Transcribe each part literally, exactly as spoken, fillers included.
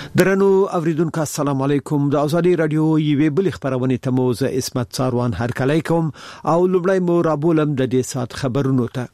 درنو اوریدونکو السلام علیکم. د ازادي رادیو یوې بل خبرونه ته مو زه اسمت ساروان هر کله کوم او لومړی مو رابولم د دې سات خبرونو ته.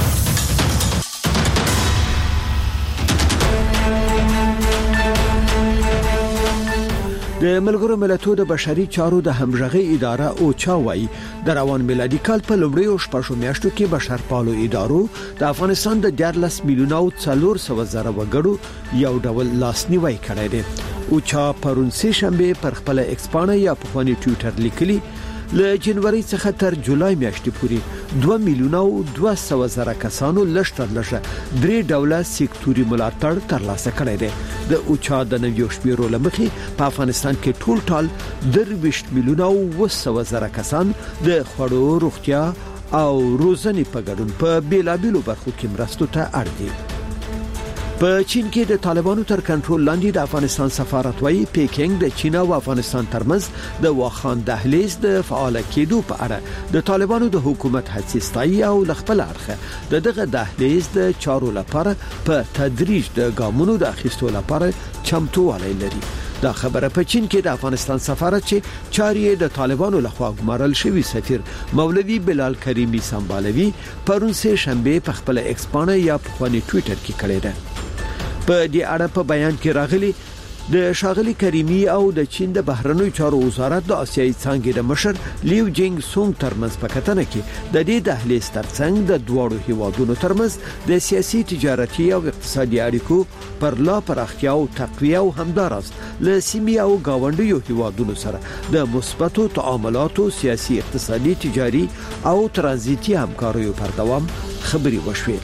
د ملګرو ملتونو د بشري چارو د همغږي اداره او چاوي د روان میلادي کال په لومړیو شپږو میاشتو کې بشرپالو ادارو د افغانستان د دیارلس میلیونو څلور سوه زره وګړو یو ډول لاسنیوي کړی دی. او چا پرون سه شنبه پر خپل ایکسپانه یا په خواني ټوئیټر لیکلي له جنوري څخه تر جولای میاشتې پورې دوه میلیونه او دوه سوه زره کسانو لشتر لشه درې ډوله سکتوري ملاتړ ترلاسه کړی دی. د اوچا د نویو شمیرو لمخې په افغانستان کې ټول ټال درویشت میلیونه او دوه سوه زره کسان د خوړو، روغتیا او روزنې په ګډون په بیلابیلو برخو کې مرستو ته اړ دي. په چین کې د طالبانو تر کنټرول لاندې د افغانستان سفارت وايي پیکینګ د چین او افغانستان ترمنځ د واخان دهلیز د فعال کېدو په اړه د طالبانو د حکومت هڅې ستایي او خپل اړخه د دغه دهلیز د چارو لپاره په تدریج د ګامونو د اخیستو لپاره چمتووالی لري. دا خبره په چین کې د افغانستان سفارت چې چارې د طالبانو لخوا ګمارل شوی سفیر مولوی بلال کریمی سمبالوي پرون سه شنبه په خپل ایکسپانه یا په خواني ټوئیټر کې کړی دی. په دې اړه په بیان کې راغلي د شاغلي کریمی او د چین د بهرنیو چارو وزارت د آسیایي څانګې د مشر لیو جینګ سونګ ترمنځ په کتنه کې د دې دهلیز ترڅنګ د دوړو هیوادونو ترمنځ د سیاسي، تجارتي او اقتصادي اړیکو پر لا پراختیا او تقویه او همدارس له سیمې او گاونډیو هیوادونو سره د مثبتو تعاملاتو، سیاسي، اقتصادي، تجاري او ترانزیتي همکاریو پر دوام خبري وشوي.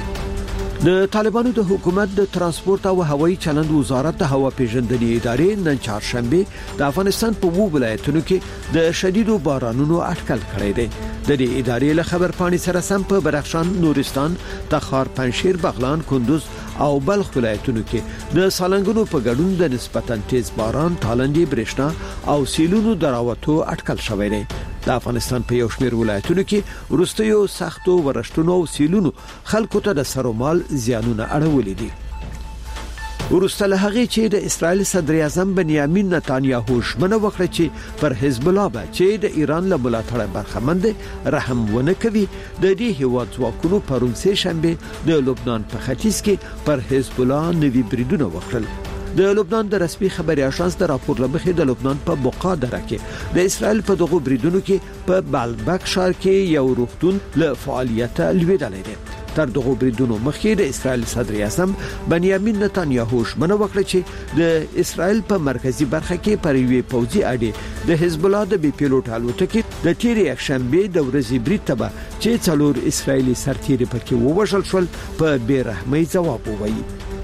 د طالبانو د حکومت د ترانسپورت او هوایي چلند وزارت د هوا پیژندنې ادارې نن چهارشنبه د افغانستان په وو ولایتونو کې د شدیدو بارانونو اټکل کړی دی. د دې ادارې له خبر پاڼې سره سم په بدخشان، نورستان، تخار، پنجشیر، بغلان، کندوز او بلخ ولایتونو کې د سالنګونو په ګډون د نسبتاً تیز باران، تالندې، برېښنا او سیلونو دراوتو اټکل شوی دی. د افغانستان په یو شمېر ولایتونو کې ورستیو سختو ورشتونو او سیلونو خلکو ته د سرومال زیانونه اړولې دي. ورسته له هغه چې د اسرائیل صدر اعظم بنیامین نتانیاهو ژمنه وکړه چې پر حزب الله به چې د ایران له ملاتړ برخمن دي رحم ونه کوي، د دې هیواد ځواکونو پرون سه شنبه د لبنان په ختیځ کې پر حزب الله نوي بریدونه وکړل. د لبنان د رسمي خبري اژانس د راپور لمخې د لبنان په بقا دره کې د اسرائیل په دغه بریدونو کې په بالبک ښار کې یو روغتون له فعالیت لویدلې ده. تر دغه بریدونو مخکې د اسرائیل صدر اعظم بنیامین نتانیاهو ژمنه وکړه چې د اسرائیل په مرکزی برخه کې پر یوې پوځي اډې د حزب الله د بي پیلوټ الوتکې د تیرې یکشنبه د ورځې برید ته چې څلور اسرائیلي سرتیري پکې ووژل شول په بیرحمۍ ځواب ووایي.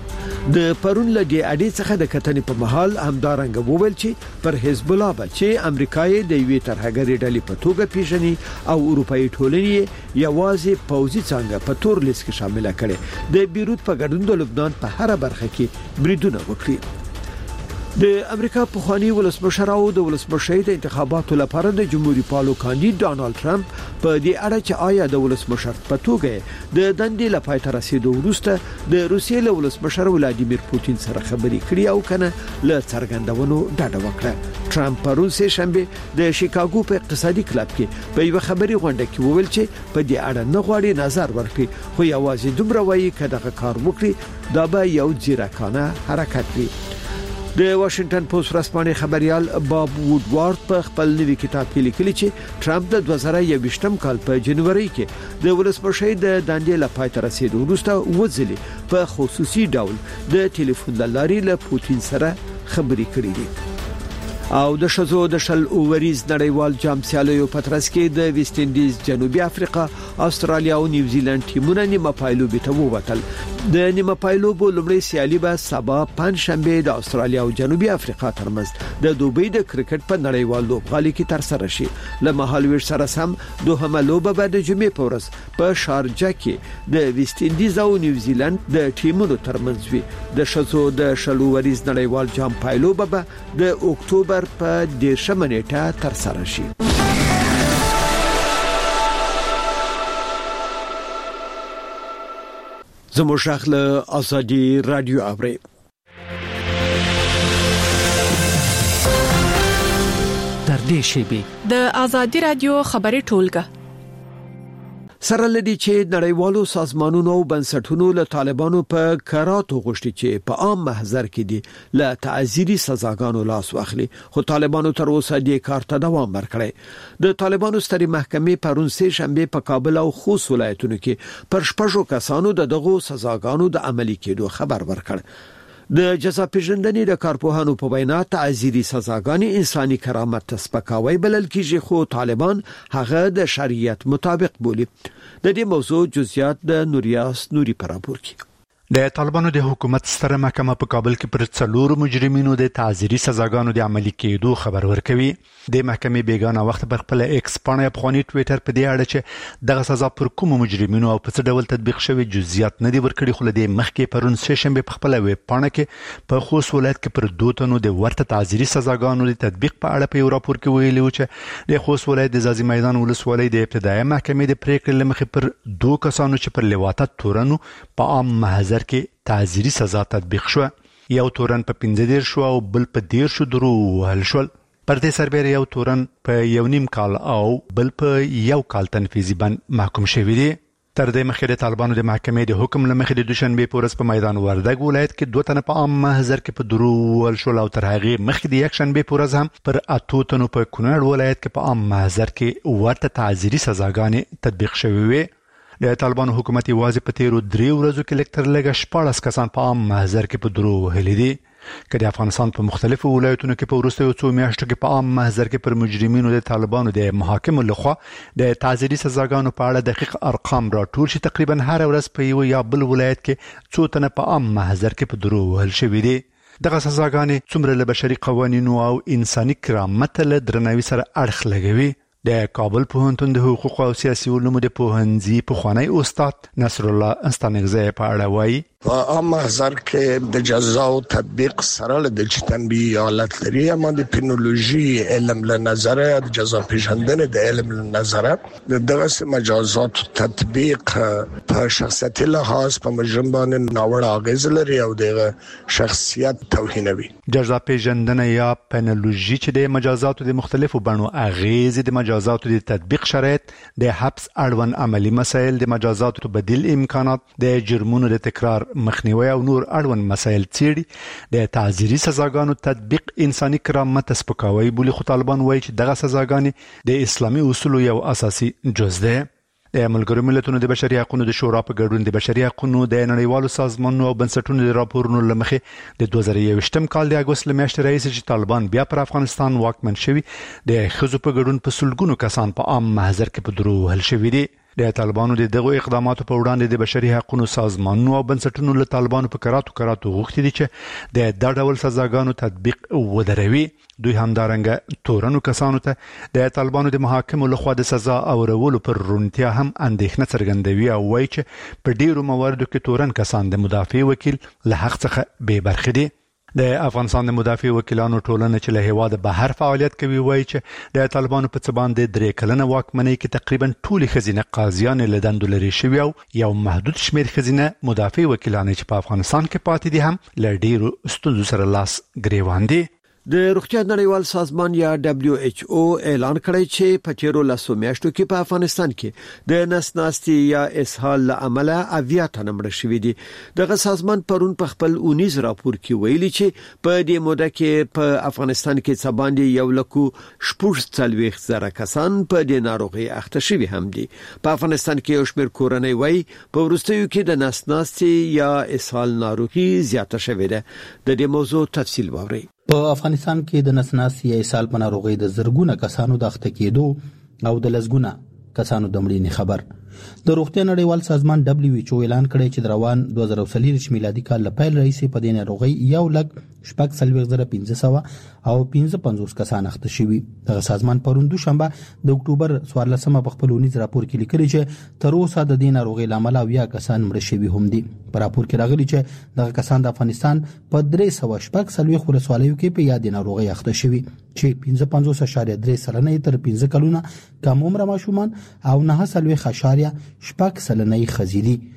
د پرون له دې اډې څخه د کتنې په محل همدارنګ وویل چې پر حزب الله به چې امریکای د یوې ترهګرې ډلې په توګه پیژني او اروپאי ټولنې یوازې پوځي څنګه په تور لیست کې شامل کړي د بیروت په ګډون د لبنان په هر برخه کې بریدونه وکړي. د امریکا په خواني ولسمشر او د ولسمشر د انتخاباتو لپاره د جمهوریت پالو کاندید ډانلډ ټرمپ په دې اړه چې آیا د ولسمشر په توګه د دندې لپاره تر رسیدو وروسته د روسیې له ولسمشر ولادیمیر پوتین سره خبرې کړې او کنه له څرګندونو ډاډه وکړه. ټرمپ پرون سه شنبه د شیکاګو په اقتصادي کلب کې په یو خبري غونډه کې وویل چې په دې اړه نه غواړي نظر ورکړي، خو یوازې دومره وایي چې دغه کار وکړي دا به یو ځیرکانه حرکت وي. د واشنگټن پوسټ ورځپاڼې خبريال باب وودوارد په خپل نوي کتاب کې لیکلي چې ټرمپ د دوه زره یوویشتم کال په جنوري کې د ولسمشر د دندې لپاره تر رسیدو وروسته وځلي په خصوصي ډول د ټلیفون لارې له پوتین سره خبرې کړې دي. او د شزو د شل اووریز نړیوال جام سیالیو په ترڅ کې د ویسټ انډیز، جنوبي افریقا، استرالیا او نیوزیلند ټیمونه نیمه پایلوبي ته ووتل. د نیمه پایلوبو لومړی سیالي به سبا پنځ شنبه د استرالیا او جنوبي افریقا ترمنځ د دوبۍ د کرکټ په نړیوال لوبغالي کې تر سره شي. له مهالویر سره سم دوهمه لوبه به د جمعې په ورځ په شارجه کې د ویسټ انډیز او نیوزیلند د ټیمونو ترمنځ وي. د شزو د شل اووریز نړیوال جام پایلوبه به د اکتوبر په دیرشمه نیټه تر سره شي. زموږ شغله ازادي رادیو اوري. نږدې شي. د آزادي رادیو خبري ټولګه سره لدی چې نړیوالو سازمانونو او بنسټونو له طالبانو په کراتو غوښتي چې په عام محضر کې دي له تعزیري سزاګانو لاس واخلي، خو طالبانو تر اوسه دې کار ته دوام ورکړی. د طالبانو ستري محکمې پرون سه شنبه په کابل او خوست ولایتونو کې پر شپږو کسانو د دغو سزاګانو د عملي کېدو خبر ورکړ. د جزا پیژندنې د کارپوهانو په وینا تعزیري سزاګانې انساني کرامت ته سپکاوی بلل کیږي، خو طالبان هغه د شریعت مطابق بولي. د دې موضوع جزئیات د نوریاس نوري پر راپور کې. د طالبانو د حکومت ستره محکمه په کابل کې پر څلورو مجرمینو د تعزیري سزاګانو د عملي کېدو خبر ورکوي. د محکمې بیگانه وخت پر خپل ایکس پاڼه افغاني ټوئیټر په دې اړه چې دغه سزا پر کوم مجرمینو او په څه ډول تطبیق شوی جزئیات نه دي ورکړي، خو د مخکې پرون سه شنبه په خپل ویب پاڼه کې په خوست ولایت کې پر دوه تنو د ورته تعزیري سزاګانو د تطبیق په اړه په یو راپور کې ویلي و چې د خوست ولایت د ځاځي میدان ولسوالۍ د ابتدایي محکمې د پریکړې لمخې پر دوه کسانو چې پر لواطت تورنو په عام محضر کې تعزیري سزا تطبیق شو. یو تورن په پنځه دیر شو او بل په دیر شو درو وهل شول. پر دې سربېره یو تورن په یو نیم کال او بل په یو کال تنفیذي بند محکوم شوی دی. تر دې مخکې د طالبانو د محکمې د حکم لمخې د دوشنبه په ورځ په میدان وردګ ولایت کې دوه تنه په عام محضر کې په درو وهل شول او تر هغه مخکې د یک شنبه په ورځ هم پر اتو تنو په کونړ ولایت کې په عام محضر کې ورته تعزیري سزاګانې تطبیق شوې وي. د طالبانو حکومت یوازې په تیرو درې ورځو کې لکتر لګه شپاړس کسان په عام محضر کې په درو وهلي دي. که د افغانستان په مختلفو ولایتونو کې په وروستیو څو میاشتو کې په عام محضر کې پر مجرمینو د طالبانو د محاکمو لخوا د تعزیري سزاګانو په اړه دقیق ارقام راټول شي، تقریبا هر ورځ په یو یا بل ولایت کې څو تنه په عام محضر کې په درو وهل شوي دي. دغه سزاګانې څومره له بشري قوانینو او انساني کرامت له درناوي سره اړخ لګوي. د کابل پوهنتون د حقوق او سیاسي علومو د پوهنځي پخوانی استاد نصر الله استانغزی په اړه وایي. په عام محضر کې د جزا او تطبیق سره د تنبیه حالت لري، اما د پینولوژي علم له نظره د جزا پیژندنې د علم له نظره دغه مجازات تطبیق په شخصیتي لحاظ په مجرم باندې ناوړه اغیز لري او د شخصیت توهینوي. جزا پیژندنه یا پینولوژي چې د مجازاتو د مختلفو بڼو اغیز د مجازاتو د تطبیق شرایط، د حبس اړوند عملی مسایل، د مجازاتو بدیل امکانات، د جرمونو د تکرار مخنیوي او نور اړوند مسایل څیړي. د تعزیري سزاګانو تطبیق انساني کرامت سپکاوی بولی، خو طالبان وایي چې دغه سزاګانې د اسلامي اصولو یو اساسي جز ده. د ملګرو ملتونو د بشري حقوقو د شورا په ګډون د بشري حقوقو د نړیوالو سازمانونو او بنسټونو د راپورونو لمخې د دوه زره یوویشتم کال د اګوست لمیاشتې راهیسې چې طالبان بیا پر افغانستان واکمن شوي، د ښځو په ګډون په سلګونو کسان په عام محضر کې په درو وهل شوي دي. د طالبانو د دغه اقداماتو په وړاندې د بشري حقوقو سازمانونو او بنسټونو له طالبانو په کراتو کراتو غوښتي دي چې د دا ډول سزاګانو تطبیق ودروي. دوی همدارنګه تورنو کسانو ته د طالبانو د محاکمو لخوا د سزا اورولو پر رونتیا هم اندېښنه څرګندوي او وایي چې په ډیرو مواردو کې تورن کسان د مدافع وکیل له حق څخه بې برخې دي. د افغانستان د مدافع وکیلانو ټولنه چې له هیواد بهر فعالیت کوي وایي چې د طالبانو په څه باندې درې کلنه واکمنۍ کې تقریبا ټولې ښځینه قاضیان له دندو لرې شوي او یو محدود شمېر ښځینه مدافع وکیلان چې په افغانستان کې پاتې دي هم له ډیرو ستونزو سره لاس ګریوان دي. د روغتیا نړیوال سازمان یا دبليو ایچ او اعلان کړی چې په تیرو لسو میاشتو کې په افغانستان کې د نسناستي یا اسهال له امله اویا تنه مړه شوي دي. دغه سازمان پرون په خپل اونیز راپور کې ویلي چې په دې موده کې په افغانستان کې څه باندې یو لکو شپږ څلوېښت زره کسان په دې ناروغي اخته شوي هم دي. په افغانستان کې یو شمېر کورنۍ وایي په وروستیو کې د نسناستي یا اسهال ناروغي زیاته شوې ده. د دې موضوع تفصیل واورئ. په افغانستان کې د نسناستي یا اسهال په ناروغۍ د زرګونه کسانو د اخته کېدو او د لسګونه کسانو د مړینې خبر. د روغتیا نړیوال سازمان دبليو ایچ او اعلان کړی چې د روان دوه زره څلور میلادي کال له پیل راهیسې په دې ناروغۍ یو لک شپږ څلوېښت زره پنځه سوه او پنځه پنځوس کسان اخته شوي. دغه سازمان پرون دوشنبه د اکتوبر څوارلسمه په خپل اونیز راپور کې لیکلي چې تر اوسه د دې ناروغۍ له امله اویا کسان مړه شوي هم دي. په راپور کې راغلي چې دغه کسان د افغانستان په درې سوه شپږ څلوېښت ولسوالیو کې په یادې ناروغۍ اخته شوي چې پنځه پنځوس اعشاریه درې سلنه تر پنځه کلونه کم عمره ماشومان او نه څلوېښت اعشاریه شپږ سلنه ښځې دي.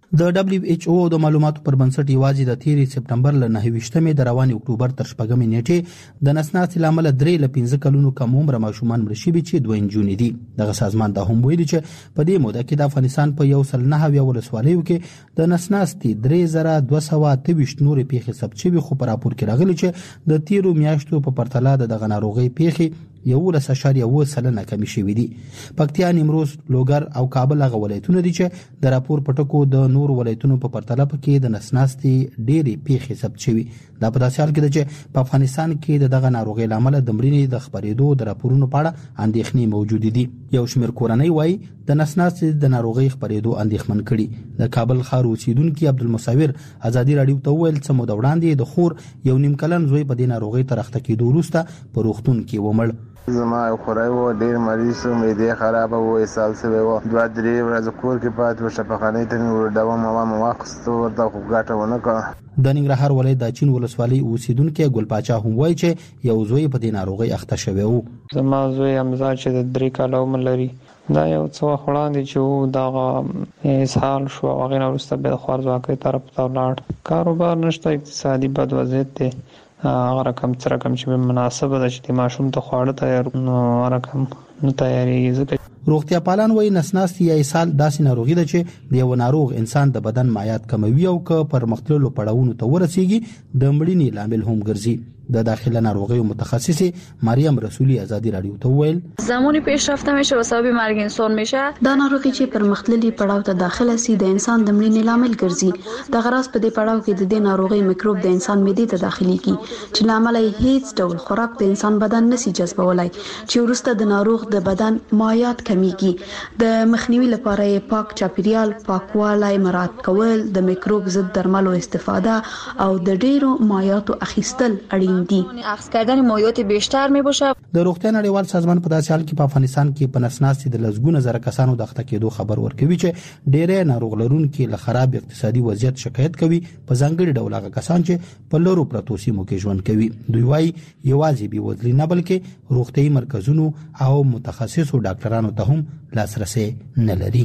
د دبليو ایچ او د معلوماتو پر بنسټ یوازې د تیرې سپټمبر ل نهه ویشتمې د روان اکتوبر تر شپږمې نیټې د نسناستي لامل درې ل پنځه کلونو کم عمر ماشومان مړ شوي چې دوه نجونې دي. دغه سازمان دا هم ویلي چې په دې موده کې د افغانستان په یو سل نه اویا ولسوالیو کې د نسناستي درې زره دوه سوه اته ویشت نورې پیښې ثبت شوي، خو په راپور کې راغلي چې د تیرو میاشتو په پرتله د دغه ناروغۍ پیښې یولس اشاریه اوه سلنه کمی شوي دي. پکتیا، نیمروز، لوګر او کابل هغه ولایتونه دي چې د راپور په ټکو د نور ولایتونو په پرتله کې د نسناستي ډېرې پیښې ثبت شوي. دا په داسې حال کې ده چې په افغانستان کې د دغه ناروغۍ له امله د مړینې د خپرېدو د راپورونو په اړه اندېښنې موجودې دي. یو شمېر کورنۍ وایي د نسناستي د ناروغۍ خپرېدو اندېښمن کړي. د کابل ښار اوسیدونکي عبدالمصور ازادي راډیو ته وویل څه موده وړاندې د خور یو نیم کلن زوی په دې ناروغۍ تر اخته کېدو وروسته په روغتون کې ومړ. زما یو خوری و، ډېر مریض و، معدې خرابه و، اسهال شوی و، دوه درې ورځې کور کې پاتې و، شفاخانې ته مې ورډوه موا مې واخیسته، ورته خو ګټه ونه کړه. د ننګرهار ولایت د اچین ولسوالۍ اوسیدونکی ګل پاچا هم وایي چې یو زوی په دې ناروغۍ اخته شوی و. زما زوی حمزه چې د درې کاله عمر لري، دا یو څه وخت وړاندې چې و دغه اسهال شو، هغې نه وروسته بیا د خوارځواکۍ طرف ته ولاړ. کاروبار نشته، اقتصادي بد وضعیت دی، هغه رقم څه رقم چې مناسبه ده چې د ماشوم ته خواړه تیار نو رقم نه تیارېږي. ځکه روغتیا پالان وایي نسناستي یا اسهال داسې ناروغي ده چې د یو ناروغ انسان د بدن مایعات کموي او که پر مختللو پړاوونو ته ورسیږي د مړینې لامل هم ګرځي. د داخله ناروغیو متخصص مریم رسولی ازادی رادیو ته ویل زمانی پیشرفته میشه و سبب مرگ انسان میشه. دا ناروغي چې پر مختللي پړاو ته داخله سي د انسان د مړینې لامل ګرځي. د غراس په دې پړاو کې د دې ناروغي میکروب د انسان معدې ته داخليږي چې لامل یې هیڅ ډول خوراک د انسان بدن نشي جذبولای، چې ورسته د ناروغ د بدن مایعات کمیږي. د مخنیوي لپاره یې پاک چاپیریال، پاکوالی مراعات کول، د میکروب ضد درملو استفاده او د ډیرو مایعاتو اخیستل اړین دي. اخذ کردن مایعات بیشتر می باشه. د روغتیا نړیوال سازمان په داسې حال کې په افغانستان کې په نسناستي د لسګونه زره کسانو د اخته کېدو خبر ورکوي چې ډېری ناروغ لرونکي له خراب اقتصادي وضعیت شکایت کوي، په ځانګړي ډول هغه کسان چې په لرو پرتو سیمو کې ژوند کوي. دوی وايي یوازې بې وزلي نه بلکې روغتیايي مرکزونو او متخصصو ډاکټرانو ته هم لاسرسي نه لري.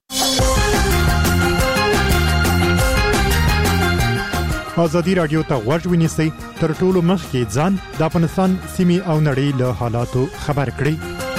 ازادي رادیو ته غوږ ونیسئ، تر ټولو مخکې ځان د افغانستان سیمې او نړۍ له حالاتو خبر کړئ.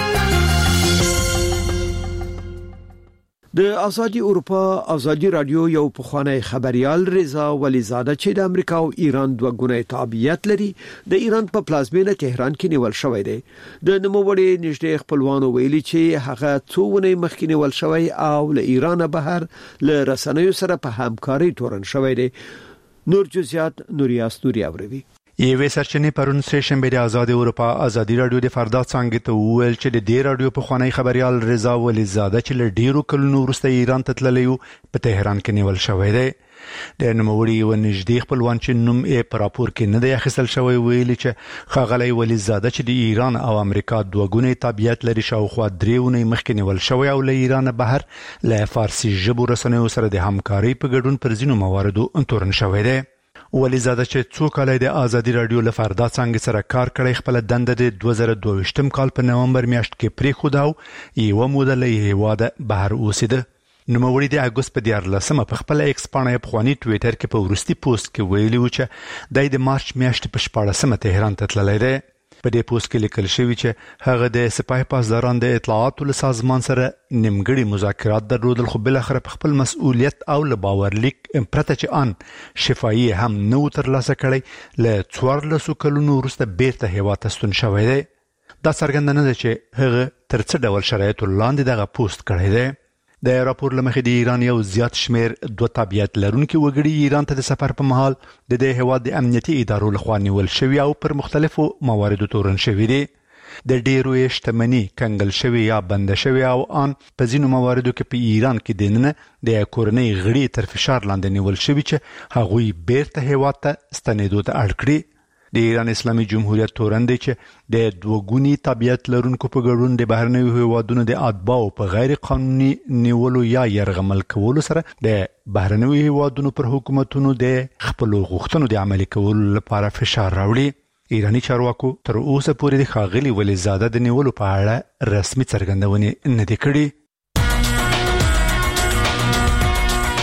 د ازادي اروپا ازادي رادیو یو پخوانی خبريال رضا ولیزاده چې د امریکا او ایران دوه ګونی تابعیت لري، د ایران په پلازمینه تهران کې نیول شوی دی. د نوموړي نږدې خپلوانو ویلي چې هغه څو ونې مخکې نیول شوی او له ایران بهر له رسنیو سره په همکاري تورن شوی دی. نور جزئیات نوریاس نوري اوروي. یوه سرچینه پرون سه شنبه د آزاد اروپا ازادي رادیو د فردا څنګه ته ویل چې د دې رادیو په خوانی خبريال رضا ولیزاده چې له ډیرو کلونو وروسته ایران ته تللی په تهران کې نیول شوی دی. د نوموړي و نږدې خپلوان چې نوم یې په راپور کې نه دی اخیستل شوی ویلي چې ښاغلی ولیزاده چې د ایران او امریکا دوه ګونی تابعیت لري شاوخوا درې ونې مخکې نیول شوی او له ایران بهر له فارسي ژبو رسنیو سره د همکارۍ په ګډون پر ځینو مواردو تورن شوی دی. ولیزاده چې څو کال د ازادي رادیو له فردا څنګه سره کار کړی، خپل دنده د دوه زره دوه ویشتم کال په نومبر میاشت کې پریښوده او یوه موده له هیواده بهر اوسېده. نوموړي د اګوست په دیارلسمه په خپل ایکس پاڼه په خواني ټویټر کې په وروستي پوسټ کې ویلي و چې د مارچ میاشتې په شپاړسمه تهران ته تللی دی. په دې پوسټ کې لیکل شوی چې هغه د سپاه پاسداران د اطلاعاتو له سازمان سره نیمګړي مذاکرات درلودل، خو بل اخر په خپل مسؤلیت او له باورلیک پرته چې ان شفایي هم نو ترلاسه کړی له څوارلسو کلونو وروسته بیرته هیواد ته ستون شوی دی. دا څرګنده ده چې هغه تر څه ډول شرایطو لاندې دغه پوسټ کړی دی. د راپور لمخې د ایران یو زیات شمیر دوه تابعیت لرونکي وګړي ایران ته د سفر په مهال د دې هیواد د امنیتي ادارو لخوا نیول شوي او پر مختلفو مواردو تورن شوي دي. د ډیرو یې شتمني کنګل شوي یا بنده شوي او ان په ځینو مواردو کې په ایران کې دننه د کورنۍ غړي تر فشار لاندې نیول شوي چې هغوی بیرته هیواد ته ستنېدو ته اړ کړي. د ایران اسلامي جمهوریت تورن دی چې د دوه ګونی تابعیت لرونکو په ګډون د بهرنیو هیوادونو د اتباعو په غیر قانوني نیولو یا یرغمل کولو سره د بهرنیو هیوادونو پر حکومتونو د خپلو غوښتنو د عملي کولو لپاره فشار راوړي. ایرانی چارواکو تر اوسه پورې د ښاغلي ولیزاده د نیولو په اړه رسمي څرګندونې نه دي کړې.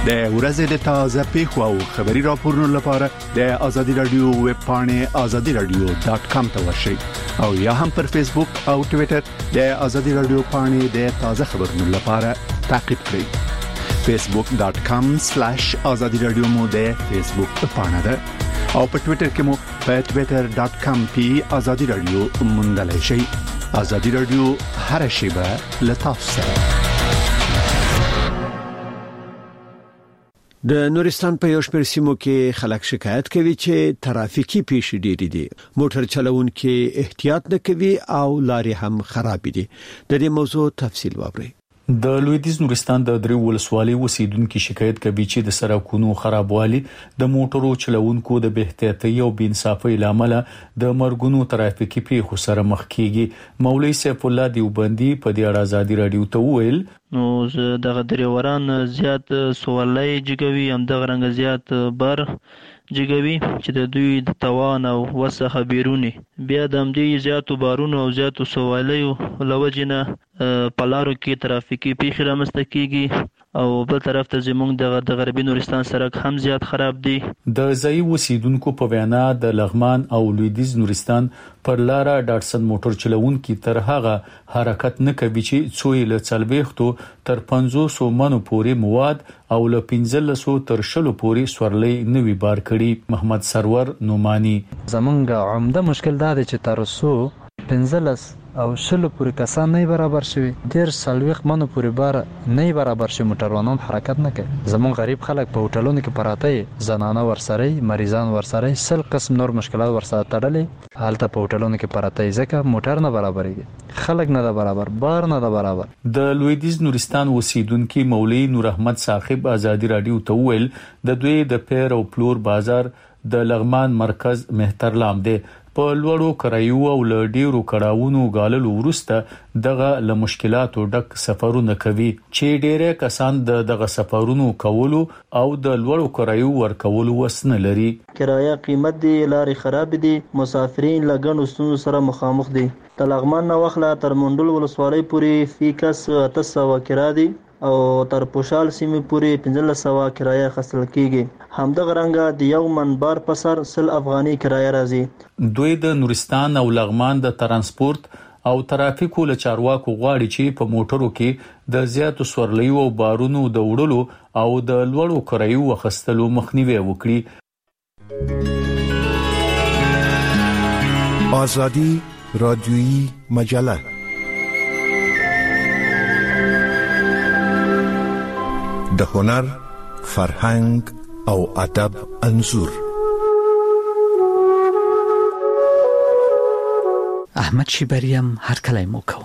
د ورځې د تازه پیښو او خبري راپورونو لپاره د ازادي رادیو ویب پاڼه ازادي رادیو ډاٹ کام ته ورشئ او یا هم پر فیسبوک او ټوئیټر د ازادي رادیو پاڼه د تازه خبرونو لپاره تعقیب کړئ فیسبوک ډاٹ کام سلیش ازادي رادیو مو د فیسبوک پاڼه ده او په ټوئیټر کې مو په ټوئیټر ډاٹ کام پی ازادي رادیو موندلای شئ. ازادي رادیو هر شیبه لطف سره. د نورستان په یو شمېر سیمو کې خلک شکایت کوي چې ترافیکي پیښې ډېرې دي، موټر چلوونکي احتیاط نه کوي او لارې هم خراب دي. د دې موضوع تفصیل واورئ. د لویدیز نورستان د درې ولسوالۍ اوسیدونکو شکایت کوي چې د سړکونو خرابوالي د موټرو چلوونکو د بې احتیاطۍ او بې انصافۍ لامل د مرګونو ترافیکي پیښو سره مخ کیږي. مولوی سیف الله دیوبندي په دې اړه ازادي رادیو ته وویل نو دغه دریوران زیات سوالای جګوي هم دغه رنګ زیات بر جګوي چې د دوی د توان او وسه خبرونه بیا د همدې زیاتو بارونو او زیاتو سوالایو لوجنه په لارو کې ترافیکي پیښې رامنځته کیږي او بل طرف ته زموږ د غربي نورستان سړک هم زیات خراب دي. د ځای اوسیدونکو په وینا د لغمان او لویدیز نورستان پر لاره ډاټسن موټر چلوونکي تر هغه حرکت نه کوي چې څوی له څلويختو تر پنځوس منو پورې مواد او له پنځلسو تر شلو پورې سورلې نوي بار کړي. محمد سرور نومانی زمونږ عمده مشکل دا دی چې تر څو پنځلس او شلو پورې کسان نه برابر شوي، ډیر سلويخ منو پورې بار نه برابر شي، موټروانان حرکت نه کوي. زمون غریب خلک په هوټلونو کې پراته زنانه ورسره مریضان ورسره سل قسم نور مشکلات ورسره تړلې، حالت په هوټلونو کې پراته ځکه موټر نه برابرېږي، خلک نه برابر، بار نه برابر. د لویدیز نورستان اوسیدونکو مولوی نور احمد صاحب ازادي رادیو ته ویل د دوی د پیر او پلور بازار د لغمان مرکز مهترلام دی. په لوړو کرایو او لډیرو کړهونو غاللو ورسته دغه له مشکلاتو ډک سفرونه کوي چې ډېر کسان د دغه سفرونو کولو او د لوړو کرایو ورکولو وسنه لري. کرایه قیمت دی، لارې خراب دي، مسافرین لګن وسونو سره مخامخ دي. د لغمان نه وخله تر منډول ولسوالۍ پورې فیکس اته سوه کرایه دي او تر پوشال سیمې پورې پنځلس سوه کرایه خصل کیږي. همدغه رنګه د یو منبر په سر سل افغاني کرایه راځي. دوی د نورستان او لغمان د ترانسپورت او ترافیکو له چارواکو غواړي چې په موټرو کې د زیاتو سورلیو او بارونو د وړلو او د لوړو کرایو وخستلو مخنیوي وکړي. آزادی رادیویی مجله د هنر، فرهنګ او ادب انځور. احمد شیبریم هر کله مو کو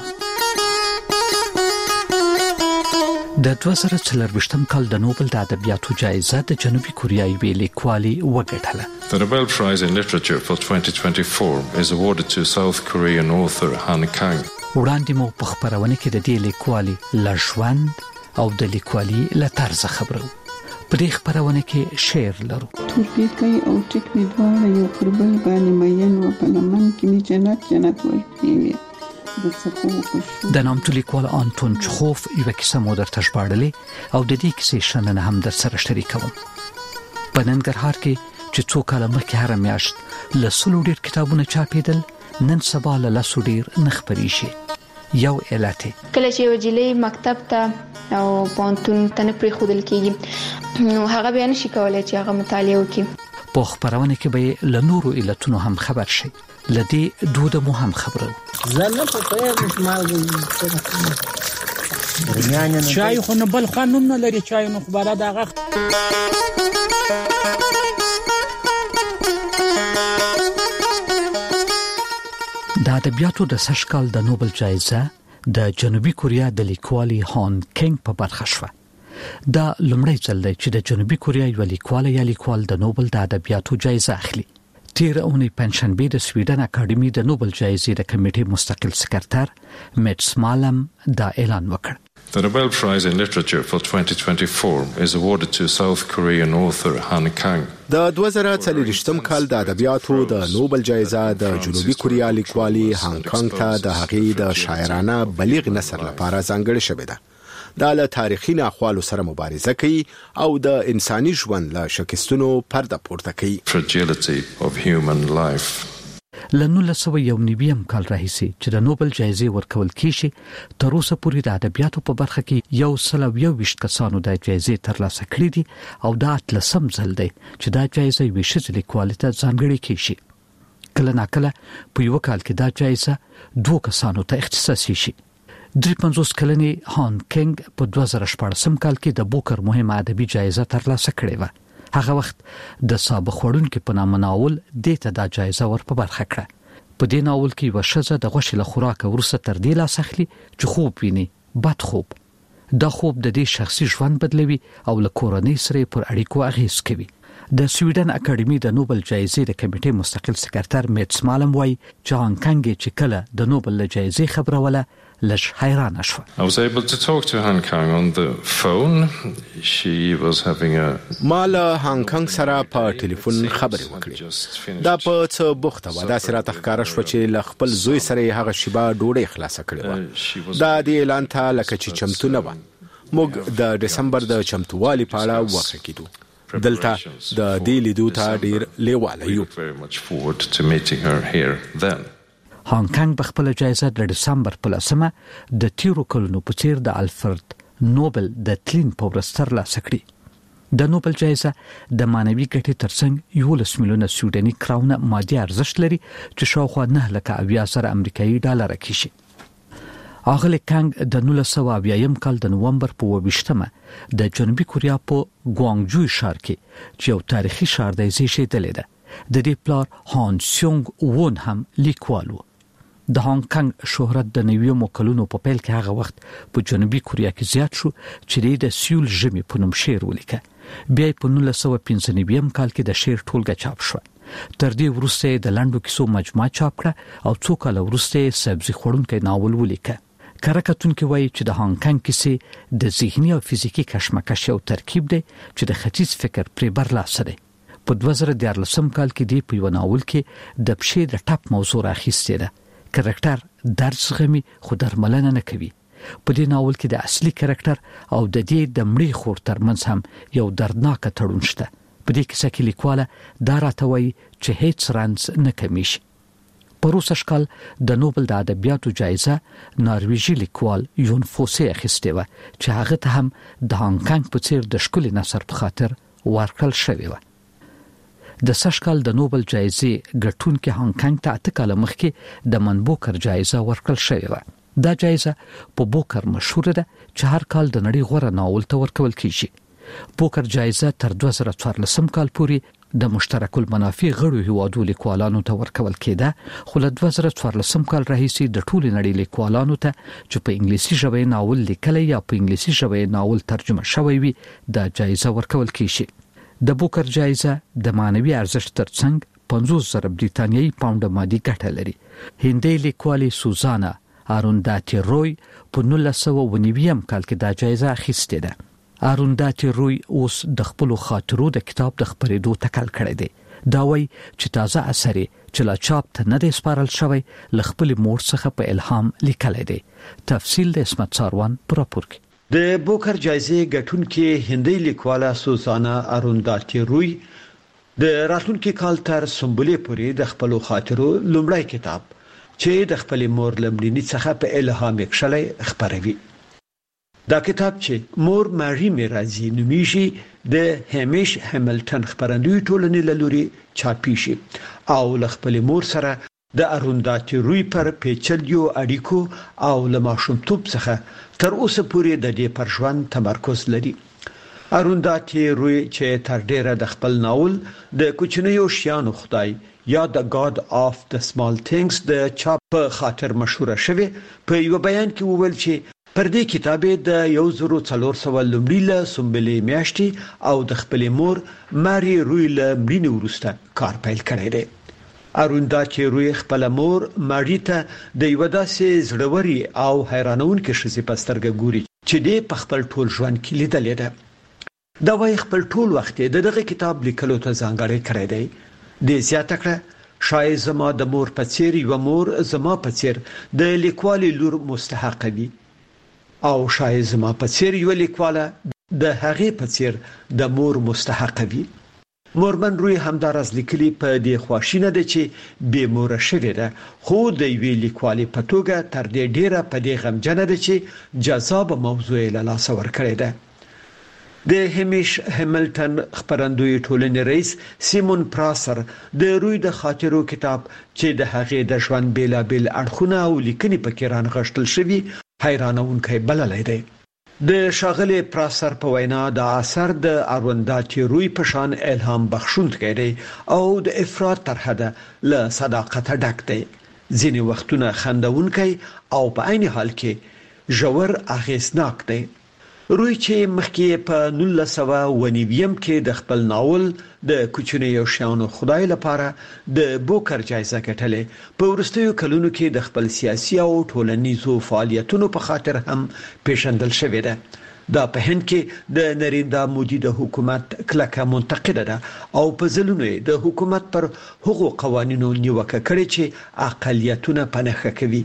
د دوه زره څلرویشتم کال د نوبل د ادبیاتو جایزه د جنوبي کوریایي لیکوالي وګټله. The Nobel Prize in Literature for twenty twenty-four is awarded to South Korean author Han Kang. وړاندې مو په خبرونه کې د دې لیکوالي لژوند او د لیکوالي له طرز خبرو. په دې خبرونه کې شعر لرو. تورپیکی او ټیک می دواړه یو پر بل باندې مین و په لمن کې می جنت جنت ورپیوي. د نامتو لیکوال آنتون چخوف یو کیسه مو درته ژباړلې او د دې کیسې شننه هم در سره شریکوم. په ننګرهار کې چې څو کاله مخکې هر میاشت له سلو ډیر کتابونه چاپېدل، نن سبا له لسو ډیر نه خپرېږي. یو علت کله چې وجلې مکتب ته او پانتون ته نه پرېښودل کېږي نو هغه بیا نشي کولی چې هغه مطالعه وکړي. په خپرونه کې به له نورو علتونو هم خبر شي. لدی دوده مو هم خبرو. زنه په پیر مال چای خو نه بل قانون نه لري، چای نو خبره دغه د ادبیاتو د سشکال د نوبل جایزه د جنوبي کوریا د لیکوالي هان کینګ په برخه شوه. دا لومړی ځل دی چې د جنوبي کوریا یو لیکوال یا لیکوال د نوبل د ادبیاتو جایزه اخلي. تیر اونۍ پنځشنبه د سویډن اکاډمي د نوبل جایزې د کمیټې مستقل سکرټر میټس مالم دا اعلان وکړ. The Nobel Prize in Literature for twenty twenty-four is awarded to South Korean author Han Kang. د دوه زره څلوېښتم کال د ادبیاتو د نوبل جایزه د جنوبي کوریا لیکوالي هان کانګ ته د هغې د شاعرانه بلیغ نثر لپاره ځانګړې شوې ده. دا له تاریخي ناخوالو سره مبارزه کوي او د انساني ژوند له شکستونو پرده پورته کوي. Fragility of human life. لنو لسوه یو نویم کال راهیسي چې د نوبل جایزې ورکول کیږي تر اوسه پورې د ادبیاتو په برخه کې یو سل او یو ویشت کسانو د جایزې ترلاسه کړې دي او دا اتلسم ځل دی چې دا جایزه یوې ښځې لیکوالې ته ځانګړې کیږي. کله ناکله په یو کال کې دا جایزه دوه کسانو ته اختصاصي شي. درې پنځوس کلنې هان کینګ په دوه زره شپاړسم کال کې د بوکر مهمه ادبي جایزه ترلاسه کړې و. هغه وخت د سابق وړونکو په نامه ناول د ته دا جایزه ور په برخه کړه. په دې ناول کې یو ښځه د غوښې له خوراک وروسته تر دې لاس اخلي چې خوب ویني، بد خوب. دا خوب د دې شخصي ژوند بدلوي او له کورنۍ سره پر اړیکو اغیز کوي. د سویډن اکاډمي د نوبل جایزې د کمیټې مستقل سکرټر میټس مالم وایي چې هان کانګ چې کله د نوبل جایزې خبروله لږ حیران شو. I was able to talk to Han Kang on the phone. She was having a مال هان کانګ سره په ټلیفون خبرې وکړې. دا په څه بوخته و. دا سره تخکاره شو چې ل خپل زوی سره هغه شیبه ډوډۍ خلاص کړې و. دا د اعلان ته لکه چې چمتو نه و. موږ د دسمبر د چمتووالي په اړه وخت کېدو. دلته د دې لیدو ته ډیر لیواله یو. هان کانګ په خپل جایزه د دسمبر په لسمه د تیرو کلونو په څیر د الفرد نوبل د تلین په ورځ ترلاسه کړې. د نوبل جایزه د مانوي ګټې ترڅنګ یولس میلیونه سویډني کراونه مادي ارزښت لري چې شاوخوا نه لکه اویا زره امریکایي ډالر کېږي. اغلی کانګ د نولس سوه اویایم کال د نومبر په اووه ویشتمه د جنوبي کوریا په ګوانګجوی ښار کې چې یو تاریخي ښار دی زیږېدلی ده. د دې پلار هان سیونګ وون هم لیکوال و. د هان کانګ شهرت د نویمو کلونو په پیل کې هغه وخت په جنوبي کوریا کې زیات شو چې د سیول ژمي په نوم شعر ولیکه. بیا په نولس سوه پنځه نوي کال کې د شعر ټولګه چاپ شو. تر دې وروسته د لنډو کیسو مجموعه چاپ کړه او څو کال وروسته سبزي خوړونکی ناول ولیکه. کارکتونکو وایي چې د هان کانګ کیسې د ذهني او فزیکی کشمکش یو ترکیب دی چې د ختیځ فکر پرې برلاسه دی. په دوه زره دیارلسم کال کې دی په یو ناول کې د پښې د ټپ موضوع راخیستې ده. کریکټر درد زغمي خو درملنه نه کوي. په دې ناول کې د اصلي کریکټر او د دې د مړي خور ترمنځ هم یو دردناک تړون شته. په دې کیسه کې لیکواله دا راته وایي چې هیڅ رنځ نه کمیږي. په روسش کال د نوبل د ادبیاتو جایزه نارویجی لیکوال یون فوسه اخیستې و چې هغه ته هم د هان کانګ په څیر د ښکلي نثر په خاطر ورکړل شوی و. د سش کال د نوبل جایزې ګټونکي هان کانګ ته اته کاله مخکې د من بوکر جایزه ورکړل شوی و. دا جایزه په بوکر مشهور ده چې هر کال د نړۍ غوره ناول ته ورکول کیږي. بوکر جایزه تر دوه زره څوارلسم کال پورې د مشترک المنافع غړو هیوادو لیکوالانو ته ورکول کېده، خو له دوه زره څوارلسم کال راهیسې د ټولې نړۍ لیکوالانو ته چې په انګلیسي ژبه ناول لیکلی یا په انګلیسي ژبه ناول ترجمه شوی وي د جایزه ورکول کیږي. د بوکر جایزه د معنوي ارزښت ترڅنګ پنځوس زره بریتانیایی پاونډ مادي ګټه لري. هندۍ لیکوالې سوزانا ارونداتی روی په نولس سوه اوه نوي کال کې دا جایزه اخیستې ده. ارونداتی روی اوس د خپل خاطرو د کتاب د خبرېدو تکل کړی دی. دا وایي چې تازه اثر چې لا چاپ ته نه دی سپارل شوی له خپل مور څخه په الهام لیکلی دی. تفصیل د اسمت ساروان پر راپور کې. د بوکر جایزې ګټونکې هندۍ لیکواله سوزانا ارونداتی روی د راتلونکي کال تر سمبولې پورې د خپل خاطرو لومړی کتاب چې د خپل مور لمړني څخه په الهام کښلې خبروي. دا کتاب چې مور ماری میرازي نومیږي د همیش همیلټن خبرندوی ټولنې له لوري چاپی شي او له خپل مور سره د ارونداتی روی پر پیچلو اړیکو او له ماشومتوب څخه تر اوسه پورې د دې پر ژوند تمرکز لري. ارونداتی روی چې تر ډیره د خپل ناول د کوچنیو شیانو خدای یا د گاډ اف د سمال ثینګز د چاپ په خاطر مشهوره شوه. په یو بیان کې وویل چې پر دې کتابې د یو زرو څلور سوه لومړي له سمبلې میاشتې او د خپل مور ماری روی له مړینې وروسته کار پیل کړی دی. ارونداتی روی خپل مور ماری ته د یو داسې زړوري او حیرانونکې ښځې په سترګه ګوري چې دې په خپل ټول ژوند کې لیدلې ده. دا وايي خپل ټول وخت د دغه کتاب لیکلو ته ځانګړی کړی دی. د زیاته کړه شاید زما د مور په څیر یو مور زما په څیر د لیکوالي لور مستحق وي. او شاید زما په څیر یو لیکواله د هغې په څیر د مور مستحق وي. مورمن روی همدارز لیکلي په دې خواشینه ده چې به مور شوی ده، خو د وی لیکوالي په توګه تر دې ډیره په دې غمجنه ده چې جذاب موضوع له لاس ورکړې ده. د همیش همیلټن خبرندوی ټولنې رئیس سیمون پراسر د روی د خاطرو کتاب چې د هغې د ژوند بیلابل اړخونه او لیکنې پکې رانغښتل شوي حیرانونکی بللی دی. د شاغلی پراسر په وینا د اثر د ارونداتي روی په شان الهام بخښونکی دی او د افراط تر حده له صداقت ډک دی، ځینې وختونه خندونکی او په عین حال کې ژور اغیزناک دی. روی چې مخکې په نولس سوه اوه نوي کې د خپل ناول د کوچنیو شیانو خدای لپاره د بوکر جایزه ګټلې، په وروستیو کلونو کې د خپل سیاسي او ټولنیزو فعالیتونو په خاطر هم پیژندل شوې ده. دا په هند کې د نریندرا مودي د حکومت کلکه منتقده ده او په ځلونو د حکومت پر هغو قوانینو نیوکه کړې چې اقلیتونه پنهخه کوي.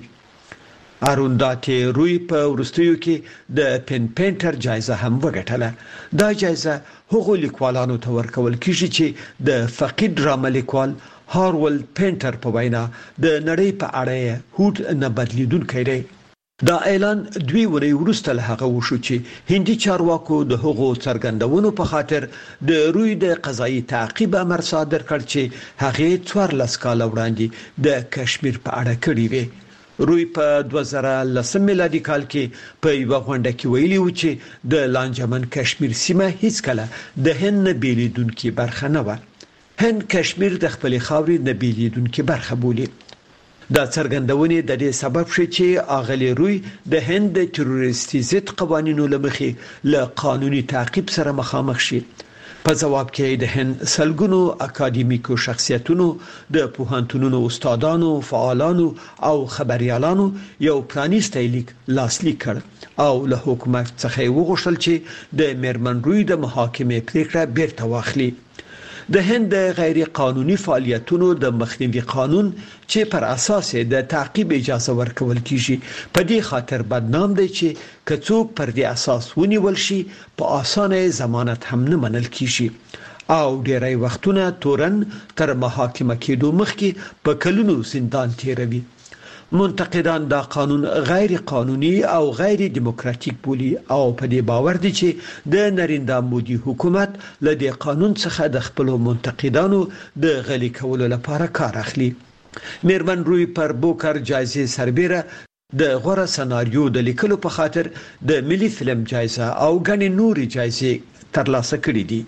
ارونداتي روی په ورستیو کې د پن پینټر جایزه هم وګټله. دا جایزه هغو لیکوالانو ته ورکول کیږي چې د فقید ډرامه لیکوال هارول پینټر په وینا د نړۍ په اړه هوډ نه بدلیدونکی دی. دا اعلان دوی ورې ورسته له هغه وشو چې هندي چارواکو د هغو څرګندونو په خاطر د روی د قضایي تعقیب امر صادر کړ چې هغه څوارلس کاله وړاندې د کشمیر په اړه کړی وي. روی په دوه زره لسم میلادي کال کې په یو غونډه کې ویلي و چې د لانجمن کشمیر سیمه هیڅ کله د هند نه بیلیدونکي برخه نه و. هند کشمیر د خپل خاورې نه بیلیدونکي برخه بولي. دا څرګندونې د دې سبب شي چې اغلی روی د هند د تروریستي ضد قوانینو لمخې له قانوني تعقیب سره مخامخ شي. په جواب کې د هند سلګونو اکاډمیکو شخصیتونو، د پوهنتونونو استادانو، فعالانو او خبريالانو یو پرانیستی لیک لاسلیک کړ او له حکومت څخه وغوښتل چې د میرمن روی د محاکمې پریکړه بیرته واخلي. د هند د غیر قانوني فعالیتونو د مخنیوي قانون چې پر اساس د تعقیب اجازه ورکول کیږي په دې خاطر بدنام دی چې کڅوک پر دې اساس ونیول شي په اسانه ضمانت هم نه منل کیږي او ډیری وختونه تورن تر محاکمه کېدو مخکې په کلونو زندان تیروي. منتقدان دا قانون غیر قانوني او غیر دیموکراتیک بولي او په دې باور دي چې د نریندرا مودي حکومت له دې قانون څخه د خپل منتقدانو د غلي کولو لپاره کار اخلي. میرمن روی پر بوکر جایزه سربیره د غوره سناریو د لیکلو په خاطر د ملي فلم جایزه او غني نوري جایزه ترلاسه کړې دي.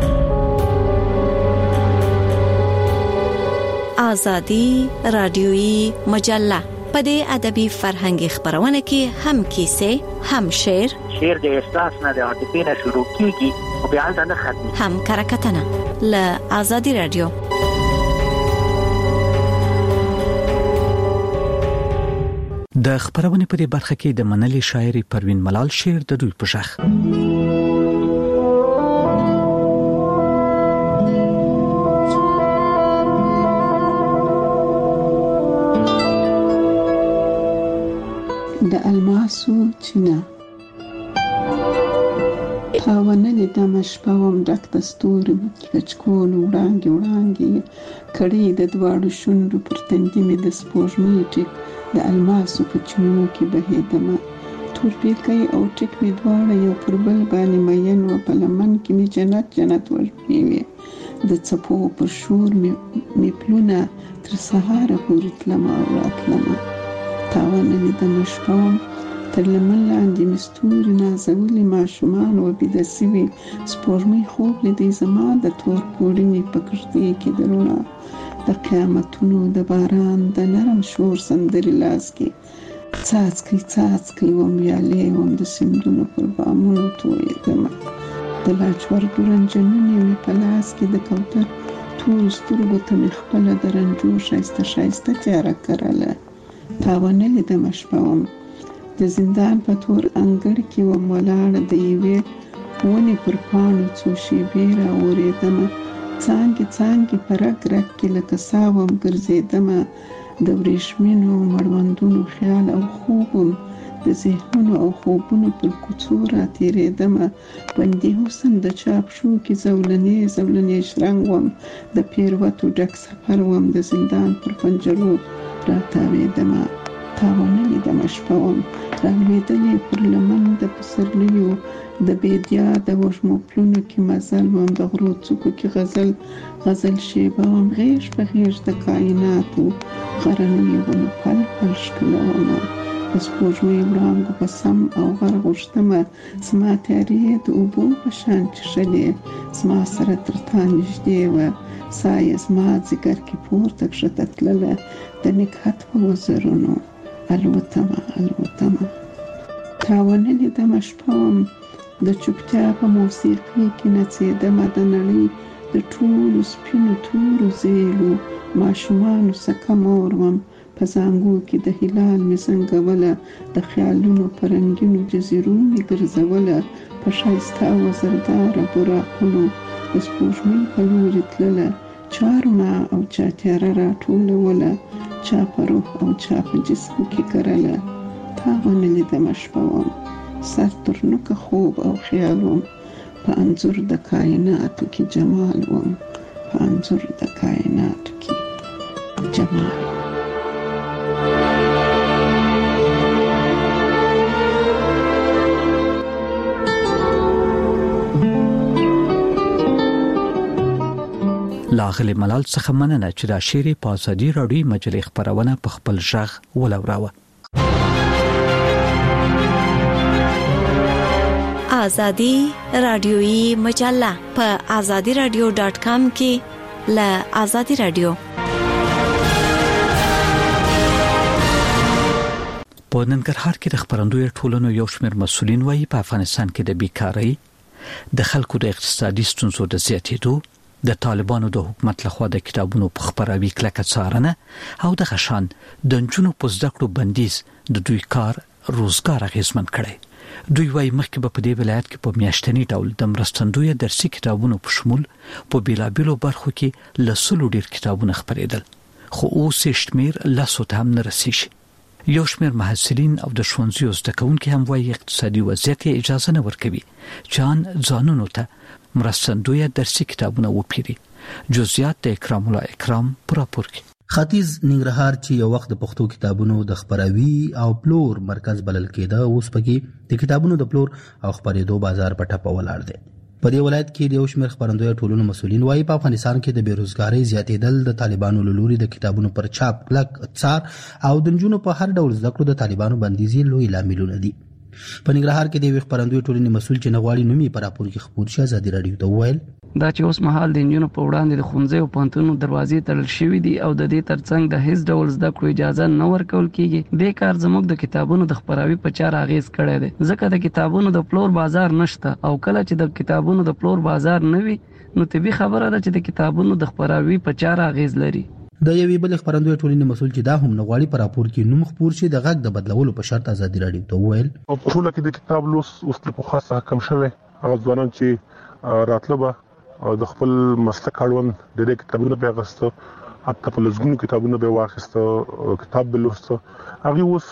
آزادی رادیویی مجله په دې ادبي فرهنګي خبرونه کې هم کیسې، هم شعر، شعر د احساس نه د عاطفې نه شروع کیږي او بیا ځان ختمي، هم کرکټنه له آزادی رادیو. د خبرونه په دې برخه کې د منلي شاعري پروین ملال شعر د دوی په شخ د الماسو چینه تاونه د مشپوم ډک د ستوري لچکون وړانګي وړانګي کړي د دواړو شونډو پر تندي مې د سپوږمۍ ټیک د الماسو په چینو کې بهیدمه تورپیکۍ او ټیک مې دواړه یو پر بل باندې مین و په لمن کې مې جنت جنت وژنې وې د څپو پر شور مې پلونه تر سهاره پورې تلمه او راتلمه تاونه مې د مشپوم تر لمن لاندې مې ستوري نازولي ماشومان وبېده سوي سپوږمۍ خوب لیدی زما د تور پوړي مې په کښتۍ کې د رڼا د قیامتونو د باران د نرم شور سندرې لاس کې څاڅکي څاڅکي وم ویالې وم د سیندونو پر بامونو تویېدمه د لاجوردو رنجنونې مې په لاس کې د کوتر تورو سترګو ته مې خپله د رنجو ښایسته ښایسته تیاره کرله تاونه لیدمه شپه وم د زندان په تور انګړ کې وم ولاړه د یوې ونې پر پاڼو څو شېبې راورېدمه څانګې څانګې په رګ رګ کې لکه سا وم ګرځېدمه د وریښمینو مړوندونو خیال او خوب وم د ذهنونو او خوبونو پر کوڅو راتېرېدمه. بندي حسن د چاپ شو کې زولنې زولنې شرنګ وم، د پیروتو ډک سفر وم، د زندان پر پنجرو راتاوېدمه. تاونه لیدمه شپه وم رالوېدلې پر لمن د پسرلیو، د بیدیا د وږمو پلونو کې مزل وم، د غرو څوکو کې غزل غزل شیبه وم، غیږ په غیږ د کائناتو غرنیو ونو پل پل ښکلومه. د سپوږمۍ وړانګو په سم او غر غوښتمه، زما تیارې د اوبو په شان چښلې، زما سره تر تا نږدې وه، ساه یې زما ځیګر کې پورته کښته تلله، د نګهت په وزرونو الوتمه الوتمه. تاونه لیدمه شپه وم د چوپتیا په موسیقۍ کې نڅېدمه، د نړۍ د ټولو سپینو تورو زیلو ماشومانو څخه مور وم، په زانګو کې د هلال مې زنګوله، د خیالونو په رنګینو جزیرو مې ګرځوله، په ښایسته وزرداره براقونو د سپوږمۍ په لورې تلله، چا رڼا او چا تیاره راټولوله، چا په روح او چا په جسم کې کرله. تاونه لیدمه شپه وم سر تر نوکه خوب او خیال وم، په انځور د کائناتو کې جمال وم، په انځور د کائناتو کې جمال وم. لاغلی ملال څخه مننه چې دا شعر په ازادي راډیو مجلې خبرونه په خپل ژغ ولوراوه. ازادي راډیوي مجله په ازادي راډیو ډاټ کام کې ل ازادي راډیو په ننګرهار کې د خبرندوی ټولنو یو شمېر مسؤلین وایي په افغانستان کې د بیکارۍ، د خلکو د اقتصادي ستونزو د زیاتېدو، د طالبانو د حکومت لخوا د کتابونو په خبراوي کلکه څارنه او د غشان د نجونو په زده کړو بندیز د دوی کار روزګار اغیزمن کړي. دوی وايي مخکې په دې ولایت کې په میاشتنی ډول د مرستندوی درسي کتابونو په شمول په بیلابیلو برخو کې لسلو ډیر کتابونه خبرېدل، خو اوس شمیر لسو ته هم نه رسیږي. یو شمیر محصلین او د ښوونځیو زده کوونکي هم وايي اقتصادي وضعیت اجازه نه ورکوي چې ان ځانونو ته مرستندوی درسي کتابونه وپیري. جزئیات د اکرام الله اکرام پر راپور کې. ختیځ ننګرهار چې یو وخت د پښتو کتابونو د خبراوي او پلور مرکز بلل کېده، اوس پکې د کتابونو د پلور او خبرېدو بازار په ټپه ولاړ دی. په دې ولایت کې د یو شمېر خبرندوی ټولنو مسؤلین وايي په افغانستان کې د بیروزګارۍ زیاتېدل د طالبانو له لوري د کتابونو پر چاپ کلک څار او د نجونو په هر ډول زده کړو د طالبانو بندیز لوی لاملونه دي. په ننګرهار کې د یو خبرندوی ټولنې مسؤل چې نغواړي نومي پر راپور کې خبر شي ازادي راډیو ته وویل دا چې اوس مهال د انجونو په وړاندې د ښوونځي او پوهنتونونو دروازې تړل شوې دي او د دې ترڅنګ د هیڅ ډول زده کړو اجازه نه ورکول کیږي. دې کار زموږ د کتابونو د خبراوي په چار اغیز کړی دی، ځکه د کتابونو د پلور بازار نشته او کله چې د کتابونو د پلور بازار نه وي نو طبي خبره ده چې د کتابونو د خبراوي په چار اغیز لري. د یوې بل خبرندوی ټولنې مسؤل چې دا هم نغواړي په راپور کې نوم خبر شي د غږ د بدلولو په شرط ازادي راډیو ته وویل په ټول کې د کتاب لوس اوس په خاصه کم شوه. هغه ځوانان چې راتلبه د خپل مسلک اړوند د دې کتابونو په غوښتو حتی په لږونو کتابونو به واخیسته کتاب به لوسته هغه اوس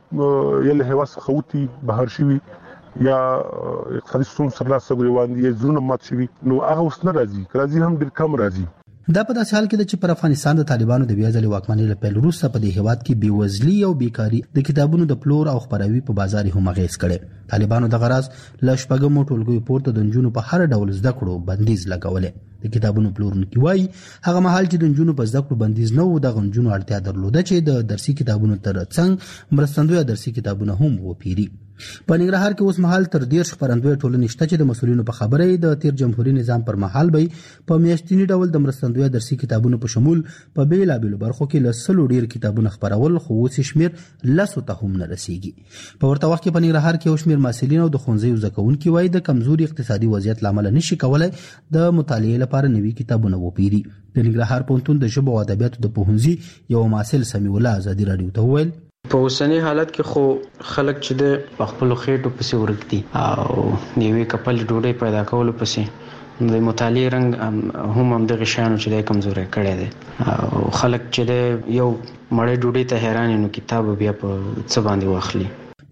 یله هوا خوتي بهر شوی یا اقتصادي ستونزې سره لاس غوړي دي زونه مات شوی نو هغه اوس نه راځي راځي هم ډیر کم راځي. دا په داسې حال کې چې پر افغانستان د طالبانو د بیا ځلې واکمنۍ له پیل وروسته په دې هیواد کې بیوزلي او بیکاری د کتابونو د پلور او خبراوي په بازار هم اغیز کړي. طالبانو د غراض ل شپږم ټولګي پورته د نجونو په هر ډول زده کړو بندیز لګولې. د کتابونو پلورونکي وایي هغه مهال چې د نجونو په زده کړو بندیز نه و د غنجونو اړتیا درلوده چې د درسي کتابونو ترڅنګ مرستندوی درسي کتابونه هم وپیري. په ننګرهار کې اوس مهال تر ډیر خبرندوی ټولنې شته چې د مسؤلینو په خبره د تیر جمهوریت نظام پر مهال به په میاشتنی ډول د مرستندوی درسي کتابونو په شمول په بیلا بیلو برخو کې لسلو ډیر کتابونه خبرول خو اوس شمیر لسو ته هم نه رسیږي. په ورته وخت کې په ننګرهار کې یو شمیر مسؤلین او د ښوونځیو زده کوونکي وایي د کمزوري اقتصادي وضعیت لامل نشي کولای د مطالعې لپاره نوي کتابونه وپیري. د ننګرهار پوهنتون د ژبو او ادبیاتو د پوهنځي یو مسؤل سمیع الله ازادي راډیو ته وویل په اوسنی حالت کې خو خلک چې د خپل خېټو پسې ورګدي او نیوي کپل ډوډۍ پیدا کول پسې د مطالعې رنګ هم هم د غشانو چې د کمزوري کړي دي او خلک چې د یو مړې ډوډۍ ته حیران نو کتاب بیا په څه باندې واخلي.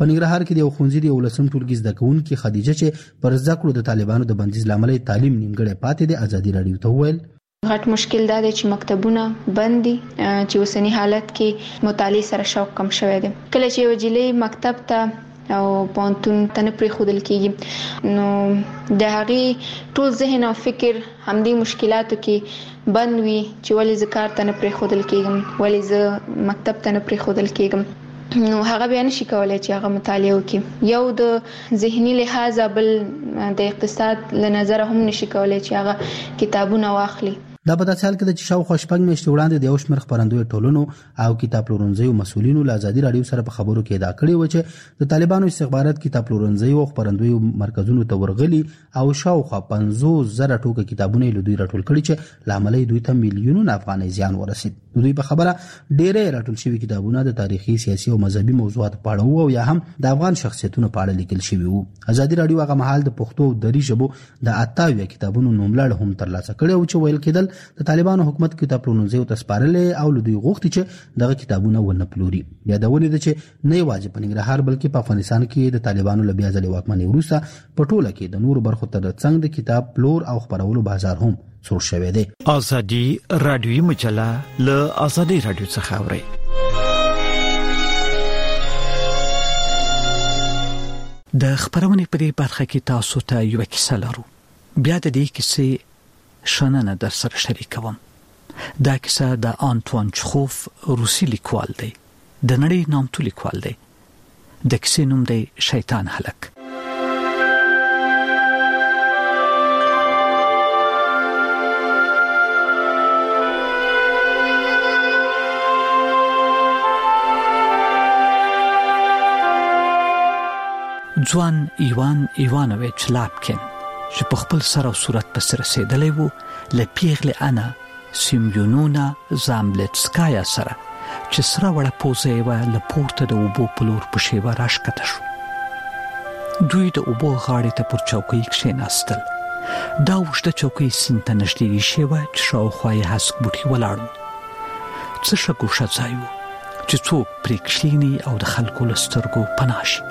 په ننګرهار کې د یو ښوونځي د ولسم ټولګي زده کوونکې خدیجه چې پر زده کړو د طالبانو د بندیز لامل تعلیم نیمګړی پاتې دی ازادي راډیو ته وویل غټ مشکل دا دی چې مکتبونه بند دي چې اوسنی حالت کې مطالعه سره شوق کم شوی دی. کله چې یو جلې مکتب ته او پونتون ته نه پرېښودل کېږي نو د هغې ټول ذهن او فکر همدې مشکلاتو کې بند وي چې ولې زه کار ته نه پرېښودل کېږم، ولې زه مکتب ته نه پرېښودل کېږم. نو هغه بیا نشي کولی چې هغه مطالعه وکړي. یو د ذهني لحاظه، بل د اقتصاد له نظره هم نشي کولی چې هغه کتابونه واخلي. دا په داسې حال کې چې شاوخوا شپږ میاشتې وړاندې د یو شمېر خپرندویو ټولنو او کتاب پلورنځیو مسؤلینو له ازادي راډیو سره په خبرو کې ادعا کړې و چې د طالبانو استخبارات کتاب پلورنځیو او خپرندویو مرکزونو ته ورغلي او شاوخوا پنځوس زره ټوکه کتابونه له دوی راټول کړي چې لامل دوی ته میلیونونه افغانۍ زیان ورسید. دوی په خبره ډېرې راټول شوي کتابونه د تاریخي، سیاسي او مذهبي موضوعات په اړه وو او یا هم د افغان شخصیتونو په اړه لیکل شوي وو. ازادي راډیو هغه مهال د پښتو او دري ژبو د اتاویا کتابونو نوملړ هم ترلاسه کړی او چې ویل کېدل د طالبانو حکومت کتاب پلورنځیو ته سپارلې او لدوی غوښتي چې دغه کتابونه ونه پلوري. یادونه ده چې نه یوازې په ننګرهار بلکې په افغانستان کې د طالبانو له بیا ځلې واکمنۍ وروسته په ټوله کې د نورو برخو ترڅنګ د کتاب پلور او خپرولو بازار هم سور شوی دی. ازادي رادیوي مجله له ازادي رادیو څخه اوري. د خبرونه په دې برخه کې تاسو ته یو کیسه لرو. بیا د دې کیسې شننه در سره شریکوم. دا کیسه د آنتوان چخوف روسي لیکوال دی. د نړۍ نامتو لیکوال دی. د کیسې نوم دی شیطان هلک. ځوان ایوان ایوانویچ لاپکین چې په خپل سر او صورت پس رسیدلی وو له پیغلې انا سیمیونونا زامبلتسکایا سره چې سره وړه پوزه یې وه له پورته د اوبو په لور په شیبه راښکته شو. دوی د اوبو غاړې ته پر چوکۍ کښېناستل. دا اوږده چوکۍ سیند ته نږدې ایښې وه چې شاوخوا یې هسک بوټي ولاړ وو. څه ښه ګوښه ځای و چې څوک پرې کښېني او د خلکو له سترګو پناه شي.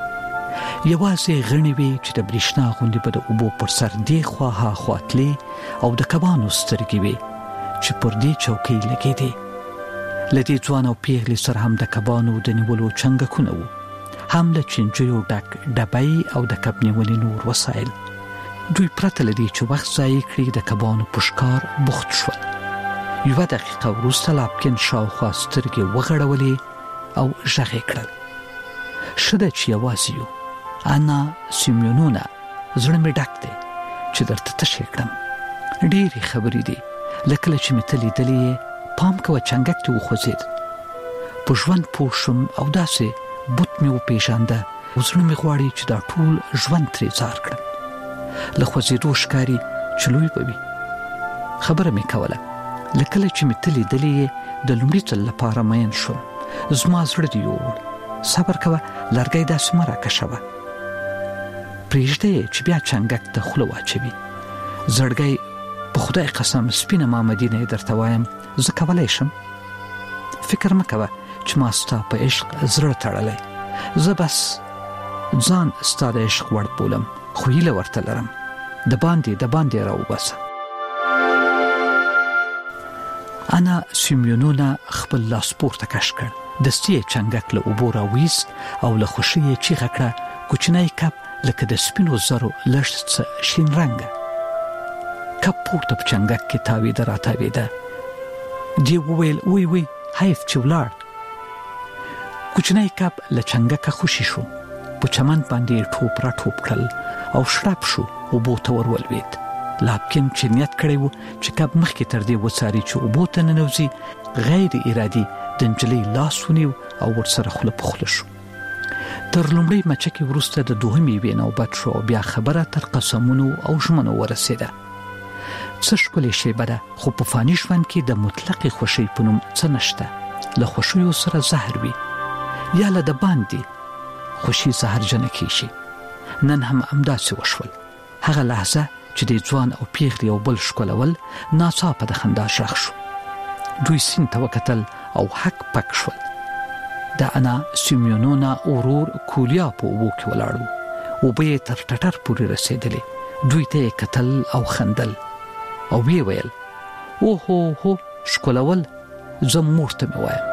یوازې غڼې وې چې د برېښنا غوندې به د اوبو پر سر دې خوا ها خوا تلې او د کبانو سترګې وې چې پر دې چوکۍ لګېدې. له دې ځوان او پیغلې سره هم د کبانو د نیولو چنګکونه وو، هم له چینجیو ډک ډبۍ او د کب نیونې نور وسایل. دوی پرته له دې چې وخت ضایع کړي د کبانو په ښکار بوخت شول. یوه دقیقه وروسته لاپکین شاوخوا سترګې وغړولې او غږ یې کړل: ښه ده چې یوازې یو انا سیمیونونا، زړه مې ډک دی چې درته تشې کړم. ډېرې خبرې دي، لکه چې مې ته لیدلې یې، پام کوه چنګک دې وخوځېد. په ژوند پوه شوم او داسې بوت مې وپېژانده او زړه مې غواړي چې دا ټول ژوند ترې ځار کړم. له خوځېدو ښکاري چې لوی به وي. خبره مې کوله، لکه چې مې ته لیدلې یې، د لومړي ځل لپاره مین شوم. زما زړه دې یووړ. صبر کوه، لرګی داسې مه راکشوه. پرېږده چې بیا چنګک ته خوله واچوي. زړګی په خدای قسم سپینه مامدینه یې درته وایم، زه کولی شم. فکر مه کوه چې ما ستا په عشق زړه تړلی. زه بس ځان ستا د عشق وړ بولم، خو هیله ورته لرم. د باندې د باندې راوباسه. انا سیمیونونا خپل لاس پورته کش کړ. دستي یې چنګک له اوبو راویست او له خوښۍ یې چیغه کړه: کوچنی کب لکه د سپینو زرو لږ څه شین رنګه. کب پورته په چنګک کې تاویده را تاویده. دی وویل: وی وی حیف چې ولاړ. کوچنی کب له چنګکه خوشي شو. په چمن باندې ټوپ را ټوپ کړل او شړپ شو، اوبو ته ور ولوېد. لاپکین چې نیت کړی و چې کب مخکې تر دې وڅاري چې اوبو ته ننوځي، غیر ارادي د نجلۍ لاس ونیو او ورسره خوله په خوله شو. تر لومړۍ مچکې وروسته د دوهمې یوې نوبت شو او بیا خبره تر قسمونو او ژمنو ورسېده. څه ښکلې شیبه ده، خو په فاني ژوند کې د مطلقې خوښۍ په نوم څه نشته. له خوښیو سره زهر وي، یا له د باندې خوشي زهرجنه کیږي. نن هم همداسې وشول. هغه لحظه چې د ځوان او پیغلې یو بل ښکلول، ناڅاپه د خندا غږ شو. دوی سیند ته وکتل او حک پک شول. د انا سیمیونونا اورور کولیا په وو کې ولاړو او به تر ټټر پورې رسیدلې. دوی ته قتل او خندل او وی ویل او هو هو شکولول زمور ته وایم.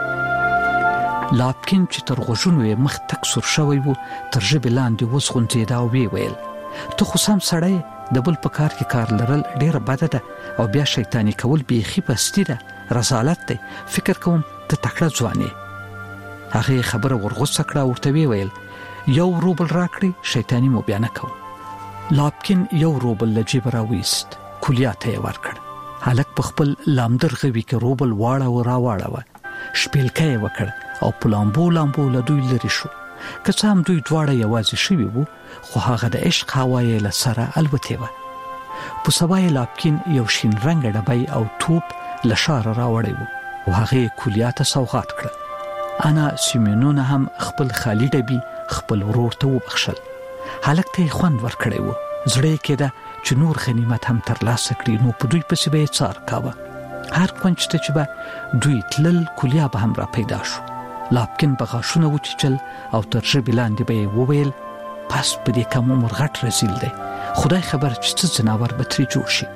لاپکین چې تر غوښونو مخ تک سر شوی وو تر ژبې لاندې وسخونځېدا او وی ویل ته خو سم سړی د بل په کار کې کار لرل ډیره بده ده او بیا شیطانی کول بیخي پستی ده، رسالت ده. فکر کوم ته تکړه ځوانې. هغه خبره ورغوسه کړه، ورته وی ویل یو روبل راکړي، شیطانی مو بیا نه کوم. لاپکین یو روبل له جیبه راویست، کولیا ته یې ورکړ. هلک په خپل لامدر غوي کې روبل واړه را واړه شپیلکه یې وکړ او په لامبو لامبو له دوی لرې شو. که څه هم دوی دواړه یوازې شوي وو، خو هغه د عشق هوا یې له سره الوتې وه. په سبا یې لاپکین یو شین رنګه ډبی او توپ له ښاره راوړی و او هغه یې کولیا ته سوغات کړه. انا سیمیونونا هم خپل خالی ډبی خپل ورور ته وبخښل. هلک ته یې خوند ورکړی و. زړه یې کېده چې نور غنیمت هم ترلاسه کړي، نو په دوی پسې به یې څار کاوه. هر کونج ته چې به دوی تلل، کولیا به هم را پیدا شو. لاپکین به غاښونه وچیچل او تر ژبې لاندې به یې وویل پس په دې کم عمر غټ رزیل دی، خدای خبر چې څه ځناور به ترې جوړ شي.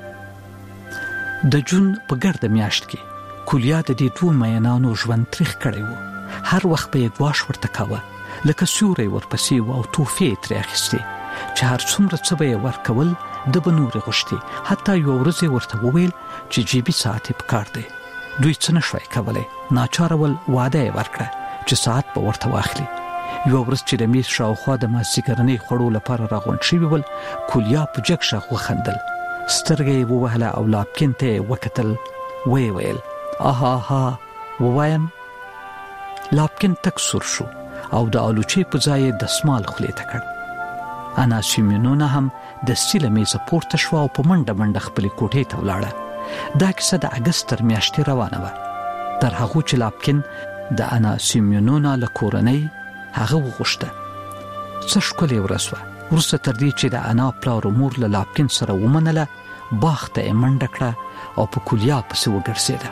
د جون په ګرده میاشت کې کولیا د دې دوو مینانو ژوند تریخ کړی و. هر وخت به یې ګواښ ورته کاوه، لکه سیوری ورپسې و او توفې یې ترې اخیستې چې هر څومره څه به یې ورکول د به نورې غوښتې. حتی یوه ورځ یې ورته وویل چې جیبي ساعت یې پکار دی. دوی څه نه شوی کولی، ناچاره ول واده یې ورکړه چې ساعت به ورته واخلي. یوه ورځ چې د میز شاوخوا د مازدیګرنۍ خوړو لپاره راغونډ شوي ول، کولیا په جګ غږ وخندل، سترګه یې ووهله او لاپکین ته یې وکتل. ویې ویل آها ها ووایم. لاپکین تک سور شو او د آلوچې په ځای یې دسمال خولې ته کړ. انا سیمیونونا هم دستي له میزه پورته شوه او په منډه منډه خپلې کوټې ته ولاړه. دا کیسه د اګست تر میاشتې روانه وه، تر هغو چې لاپکین د انا سیمیونونا له کورنۍ هغه وغوښته. څه ښکلې ورځ وه. وروسته تر دې چې د انا پلار او مور له لاپکین سره ومنله، باغ ته یې منډه کړه او په کولیا پسې وګرځېده.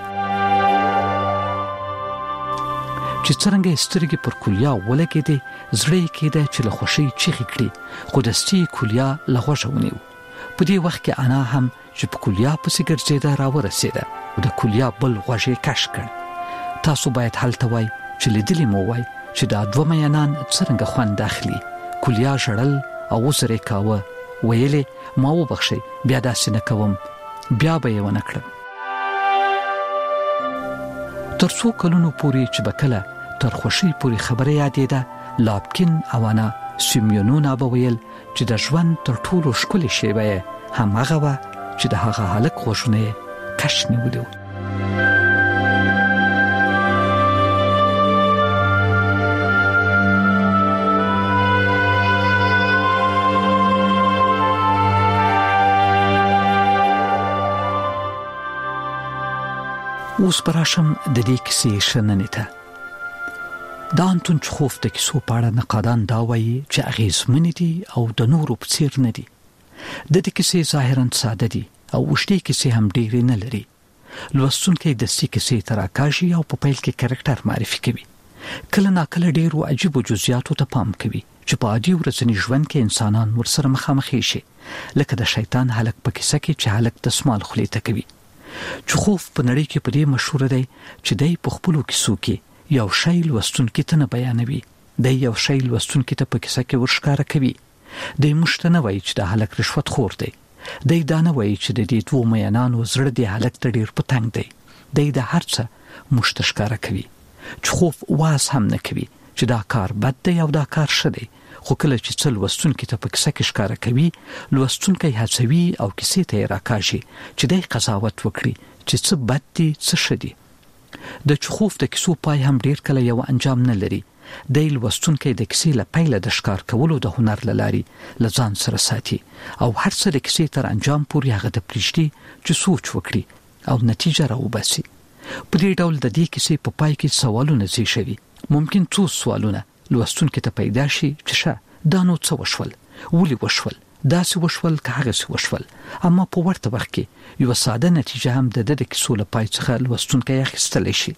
چې څرنګه یې سترګې پر کولیا ولګېدې، زړه یې کېده چې له خوښۍ چیغې کړي، خو دستي یې کولیا له غوږه ونیو. په دې وخت کې انا هم چې په کولیا پسې ګرځېده راورسېده او د کولیا بل غوږ یې کش کړ. تاسو باید هلته وای چې لیدلې مو وای چې دا دوه مینان څرنګه خوند اخلي. کولیا ژړل او وزر یې کاوه، ویلې ما وبخښئ، بیا داسې نه کوم. بیا به یې ونه کړم. تر څو کلونو پورې چې به کله تر خوښۍ پورې خبره یادېده، لاپکین او انا سیمیونونا به ویل چې د ژوند تر ټولو ښکلې شیبه یې همهغه وه چې د هغه هلک غوږونه یې کش نیولي وو. اوس براشم د دې کیسې شننې ته. د انتون چخوف د کیسو په اړه نقادان دا وایي چې اغېزمنې دي او د نورو په څېر نه دي. د دې کیسې ظاهراً ساده دي او اوږدې کیسې هم ډېرې نه لري. لوستونکی دستي کیسې ته راکاږي او په پیل کې کرکټر معرفي کوي. کله ناکله ډېرو عجیبو جزئیاتو ته پام کوي چې په عادي ورځني ژوند کې انسانان ورسره مخامخ شي، لکه د شیطان هلک په کیسه کې چې هلک دسمال خولې ته کوي. چخوف په نړۍ کې په دې مشهور دی چې دی په خپلو کیسو کې یو شی لوستونکي ته نه بیانوي، دی یو شی لوستونکي ته په کیسه کې ورښکاره کوي. دی موږ ته نه وایي چې د هلک رشوت خور دی، دی دا نه وایي چې د دې دوو مینانو زړه د هلک ته ډېر په تنګ دی. دی د هر څه موږ ته ښکاره کوي. چخوف واز هم نه کوي چې دا کار بد دی او دا کار ښه دی، خو کله چې څه لوستونکي ته په کیسه کې ښکاره کوي، لوستونکی هڅوي او کیسې ته یې راکاږي چې دی قضاوت وکړي چې څه بد دي څه ښه دي. د چخوف د کیسو پای هم ډېر کله یو انجام نه لري. دی لوستونکی د کیسې له پیله د ښکار کولو د هنر له لارې له ځان سره ساتي او هر څه د کیسې تر انجام پورې هغه ته پرېږدي چې سوچ وکړي او نتیجه راوباسي. په دې ډول د دې کیسې په پای کې سوالونه زیږوي. ممکن څو سوالونه لوستونکي ته پیدا شي چې ښه دا نو څه وشول، ولې وشول، داسې وشول که هغسې وشول. اما په ورته وخت کې یوه ساده نتیجه هم د ده د کیسو له پای څخه لوستونکی اخیستلی شي.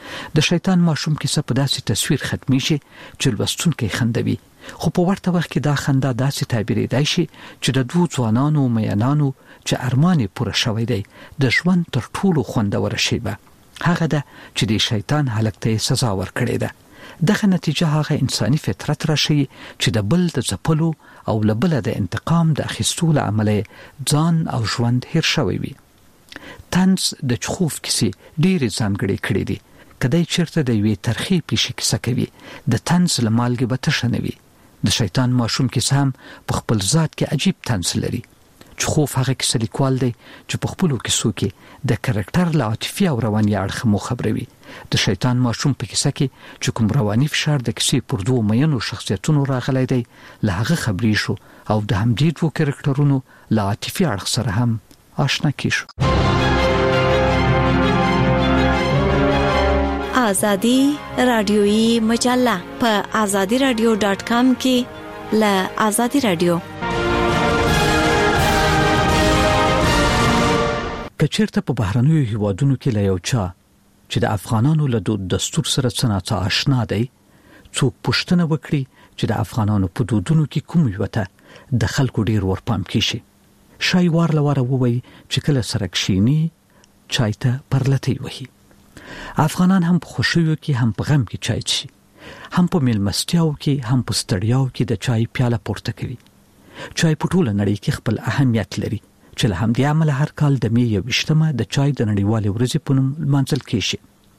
د شیطان ماشوم کیسه په داسې تصویر ختمي شي چې لوستونکي خندوي، خو په ورته وخت کې دا خندا داسې تعبیرېدای شي چې د دوه ځوانانو مینانو چې ارمان پوره شوی دی د ژوند تر ټولو خوندور شیبه هغه ده چې د شیطان هلک ته سزا ورکړې ده. دغه نتیجه هغه انساني فطرت راشي چې د بل د ځپلو او لبل د انتقام د اخیستو له امله ځان او ژوند هیر شوی وي. طنز د چخوف کیسې ډېرې ځانګړې کړې دي. کدی چیرته د یوې ترخې پیښې کیسه کوي د طنز له مالګې به تشه نه وي. د شیطان ماشوم کیسه هم په خپل ذات کې عجیب طنز لري. چخوف هغه کیسه لیکوال دی چې په خپلو کیسو کې د کرکټر له عاطفي او رواني اړخ مو خبروي. د شیطان ماشوم په کیسه کې چې کوم رواني فشار د کیسې پر دوه مینو شخصیتونو راغلی دی له هغه خبرې شو او د همدې دوه کرکټرونو له عاطفي اړخ سره هم آشنا کیشو. آزادی رادیویی مجله په آزادی رادیو ډاټ کام کې له آزادی رادیو. کچیرته په بهرنیو هیوادونو کې له یو چا چې د افغانانو له دود دستور سره څنګه آشنا دی څوک پوښتنه وکړي چې د افغانانو په دودونو کې کوم یو ته د خلکو ډیر ورپام کیشي، شای وار لواره ووي چې کله سره کښینی چای ته پرلتی وهي. افغانان هم په خوشیو کې هم په غم کې چای چي، هم په میلمستیاو کې هم په ستړیاو کې د چای پیاله پورته کوي. چای په ټوله نړۍ کې خپل اهمیت لري چې له همدې امله هر کال د می یوویشتمه د چای د نړیوالې ورځې په نوم لمانځل کیږي.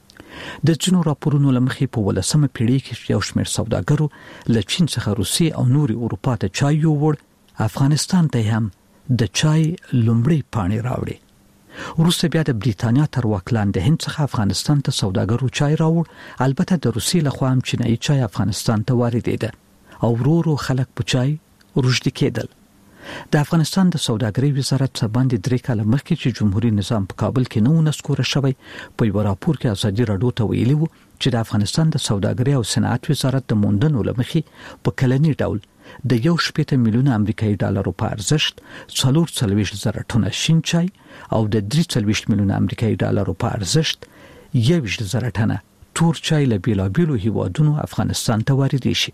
د ځینو راپورونو له مخې په ولسمه پیړۍ کې یو شمېر سوداګرو له چین څخه روسي او نوري اروپا ته چای یووړ، افغانستان ته هم د چای لومړی پاڼې راوړي. وروسته بیا د بریتانیا تر واک لاندې هند څخه افغانستان ته سوداګرو چای راوړ. البته د روسي لخوا هم چینایي چای افغانستان ته واردېده او ورو ورو خلک په چای روږدي کېدل. د افغانستان د سوداګرۍ وزارت باندې درې کاله مخکې چې جمهوریت نظام په کابل کې نو نسکوره شوی په یو راپور کې ازادي راډیو ته ویلي وو چې د افغانستان د سوداګرۍ او صنعت وزارت د موندنو لمخې په کلنی ډول د یو شپېته میلیونه امریکایي ډالرو په ارزښت څلور څلوېښت زره ټنه شین چای او د درې څلوېښت میلیونه امریکایي ډالرو په ارزښت یوویشت زره ټنه تور چای له بیلابیلو هیوادونو افغانستان ته واردېږي.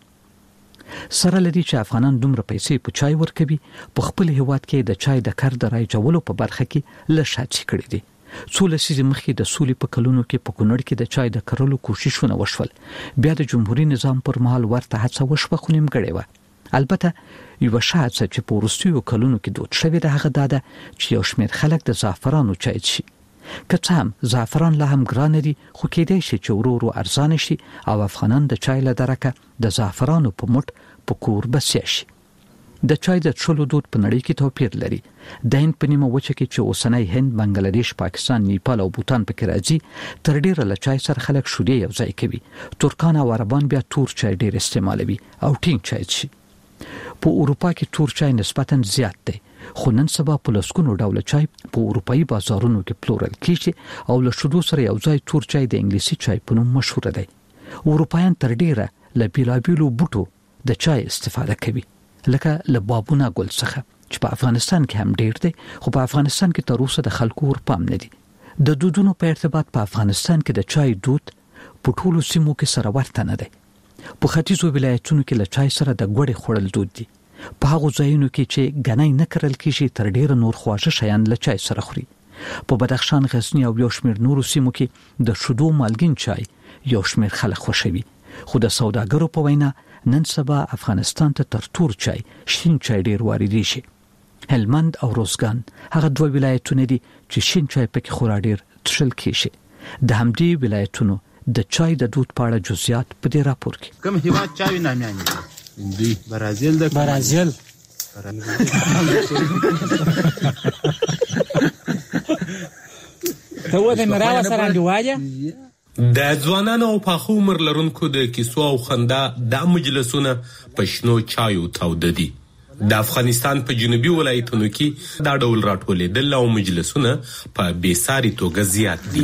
سره لدی چې افغانان دومره پیسې په چای ورکوي، په خپل هیواد کې د چای د کار د رایجولو په برخه کې لشاچی کړی دي. څو لسیزې مخکې د سولې په کلونو کې په کونړ کې د چای د کرلو کوششونه وشول. بیا د جمهوریت نظام پر مهال ورته هڅه وشوه خو نیمګړې وه. البته یو شاعت چې په وروستیو کلونو کې دود شوی د هغه داده چې یو شمېر خلک د زعفرانو چای څښي. که څه هم زعفران لا هم ګران دي خو کېدای شي چې ورو ورو ارزانه شي او افغانان د چای له درکه د زعفرانو په مټ په کور بسیا شي. د چای د څښلو دود په نړۍ کې توپیر لري. د هند په نیمه وچه کې چې اوسنۍ هند، بنگلاديش، پاکستان، نیپال او بوتان پکې راځي تر ډیره له چای سره خلک شودې یو ځای کوي. ترکان او عربان بیا تور چای ډیر استعمالوي او ټینګ چای څښي. په اروپا کې تور چای نسبتاً زیات دی خو نن سبا په لسګونو ډوله چای په اروپایي بازارونو کې پلورل کیږي او له شودو سره یو ځای تور چای د انګلیسي چای په نوم مشهور دی. اروپایان تر ډیره له بیلابیلو بوټو د چای استفاده کوي لکه له بابونه ګل څخه چې په افغانستان کې هم ډیر دی خو په افغانستان کې تر اوسه د خلکو ورپام نه دي. د دودونو په ارتباط په افغانستان کې د چای دود په ټولو سیمو کې سره ورته نه دی. په ختیځو ولایتونو کې له چای سره د ګوړې خوړل دود دي. په هغو ځایونو کې چې غنۍ نه کرل کیږي تر ډیره نور خواږه شیان له چای سره خوري. په بدخشان، غزنی او یو شمېر نورو سیمو کې د شودو مالګین چای یو شمېر خلک خوښوي. خو د سوداګرو په وینا نن سبا افغانستان ته تر تور چای شین چای ډیر واردېږي شي. هلمند او روزګان هغه دوه ولایتونه دي چې شین چای پکې خورا ډیر څښل کیږي. د همدې ولایتونو د چای د دود په اړه جزئیات په دې راپور کې. کوم هیواد چای نامیان دي؟ دی برازیل د برازیل ته و د مراوه سره انډیواله د ځوانانو او پاخو عمر لرونکو د کیسو او خندا د مجلسونه په شنو چایو تاوده دي. د افغانستان په جنوبي ولایتونو کې دا ډول راټولېدل او مجلسونه په بېساري توګه زیات دي.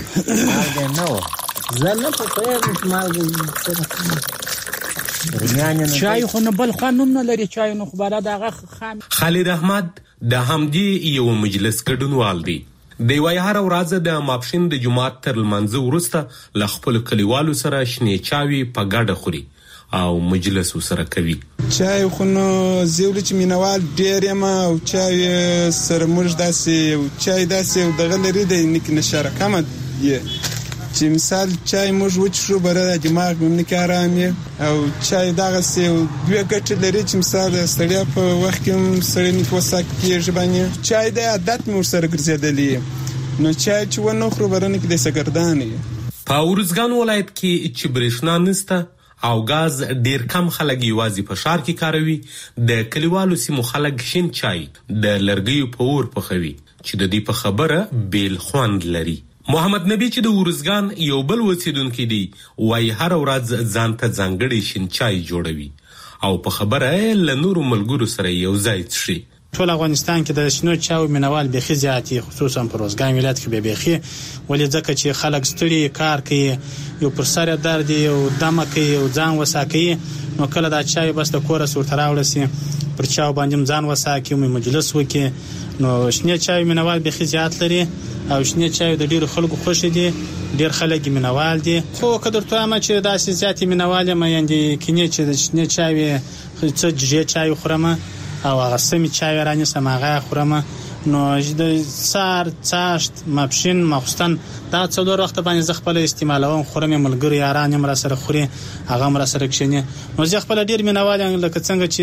چای خو نه بل خوان نه لري، چای نو خبره دغه خام. خالد احمد د همدې یو مجلس ګډونوال دی. د وای هر ورځ د ماپښین د جمعات تر لمانځه وروسته له خپل کلیوالو سره شنې چاوي په ګډه خوري او مجلس سره کوي. چای خو نو زیول چې مینوال ډیر ما او چای سره موږ داسې چای داسې دغه لري د نک نشاره کم دی چې مثال چای موږ وڅښو بره دماغ مې نه کارامي او چای دغه سي دوه ګټه لري چې مثال سړیا په وخت کې سړی نه کوساک کیږي باندې چای د عادت مو سره ګرځېدلی نو چای چې ونه خو بره نه کې د سګردانې په ورزګان ولایت کې چې برېښنا نشته او غاز ډیر کم خلک یوازې په شار کې کاروي د کلیوالو سیمو خلک شین چای د لرګیو په اور پخوي چې د دې په خبره بیل خوند لري. محمد نبی چې د ورزګان یو بل اوسیدونکو دی وای هر ورځ ځان ته ځانګړی شین چای جوړوي او په خبره له نورو ملګرو سره یو ځای شي. ټول افغانستان کې د شنو چاو مینوال بخي زیاتی خصوصا په روزګان ولایت کې به بخي ولې ځکه چې خلک ستړي کار کوي یو پر سر درد یو دمه کوي او ځان وساکي نو کله دا چای بس د کور سره تراولسي پر چاو باندې ځان وساکي او مجلس وکي نو شنو چای مینوال بخي زیات لري او شنو چای د ډیرو خلکو خوښ دي ډیر خلک مینوال دي خو کدر ته ما چې داسې زیات مینوال ما یاندې کینې چې د شنو چای څه جې چای خورم او هغه سمي چای رانه سماغه خورم نو د سار چاشت ماپشین مخستان دا څلور وخت باندې ز خپل استعمالوم خورم ملګری یاران مر سره خوري هغه مر سره کښینه نو ز خپل ډیر مینوال لکه څنګه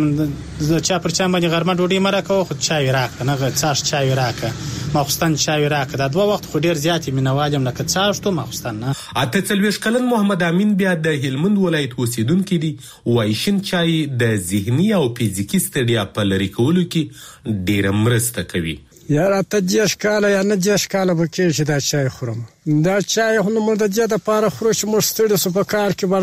چې د چا پر چا باندې غرمه ډوډۍ مرکه خو چای راک نه چاش چای راک مخستان چای راک دا دوه وخت خو ډیر زیات مینوال لکه چاشت مخستان نه. اته څلويش کلن محمد امین بیا د هلمند ولایت اوسیدونکو دی وای شین چای د ذهني او فزیکی ستړیا په لری کولو کې ډیر مرسته کوي. یا راته دیش کاله یا نه دیش کاله به کې چې دا چای خورم دا چای خو نو مرده دې د پاره خورو چې مر ستړي سو په کار کې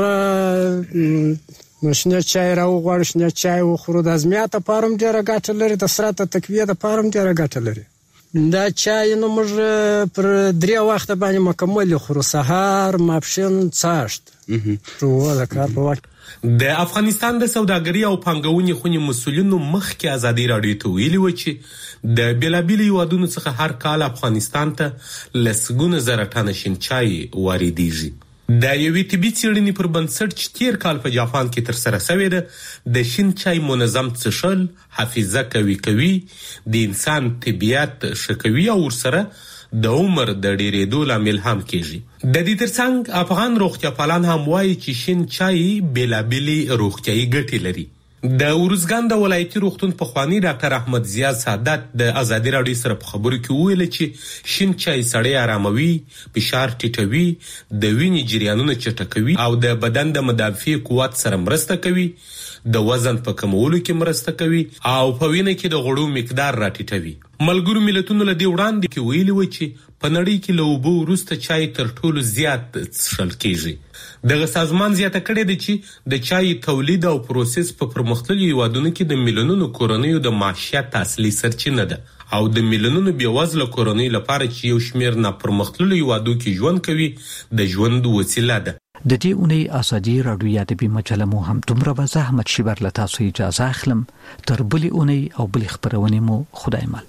بره نشنه چای راو غوښنه چای وخورو د ازمیات پارم ډیره ګټه لري د سره ته تکویه د پارم ډیره ګټه لري دا چای نو مر پر درې وخت باندې مکمل خورو سحر ماپښین څاشت پرو دا کار په وخت. د افغانستان د سوداګري او پانګونې خونې مسولینو مخکې ازادي راډیو ته ویلي و چې د بېلابېلو هیوادونو څخه هر کال افغانستان ته لسګونه زره ټنه شین چای واردېږي. د یوې طبي څېړنې پر بنسټ چې تېر کال په جاپان کې ترسره شوې ده د شین چای منظم څښل حافظه قوي کوي د انسان طبیعت ښه کوي او ورسره د عمر د ډیرېدو لامل هم کېږي. د دې ترڅنګ افغان روغتیاپالان هم وایي چې شین چای بېلابېلې روغتیایي ګټې لري. د ورزګان د ولایتي روغتون پخوانی ډاکټر احمد زیاد سعادت د ازادي راډیو سره په خبرو کې وویل چې شین چای سړی آراموي فشار ټیټوي د وینې جریانونه چټکوي او د بدن د مدافع قوت سره مرسته کوي د وزن په کمولو کې مرسته کوي او په وینه کې د غوړو مقدار راټیټوي. ملګرو ملتونو له دې وړاندې کې ویلي و چې په نړۍ کې له اوبو وروسته چای تر ټولو زیات څښل کېږي. دغه سازمان زیاته کړې ده چې د چای تولید او پروسس په پرمختللو هیوادونو کې د میلیونونو کورنیو د معیشت اصلي سرچینه ده او د میلیونونو بېوزله کورنیو لپاره چې یو شمېر ناپرمختللو هیوادو کې ژوند کوي د ژوند وسیله ده. د دې اونۍ ازادي راډیو ادبي مجله مو هم دومره به زحمت شي بر له تاسو اجازه اخلم تر بلې اونۍ او بلې خبرونې مو خدای مل.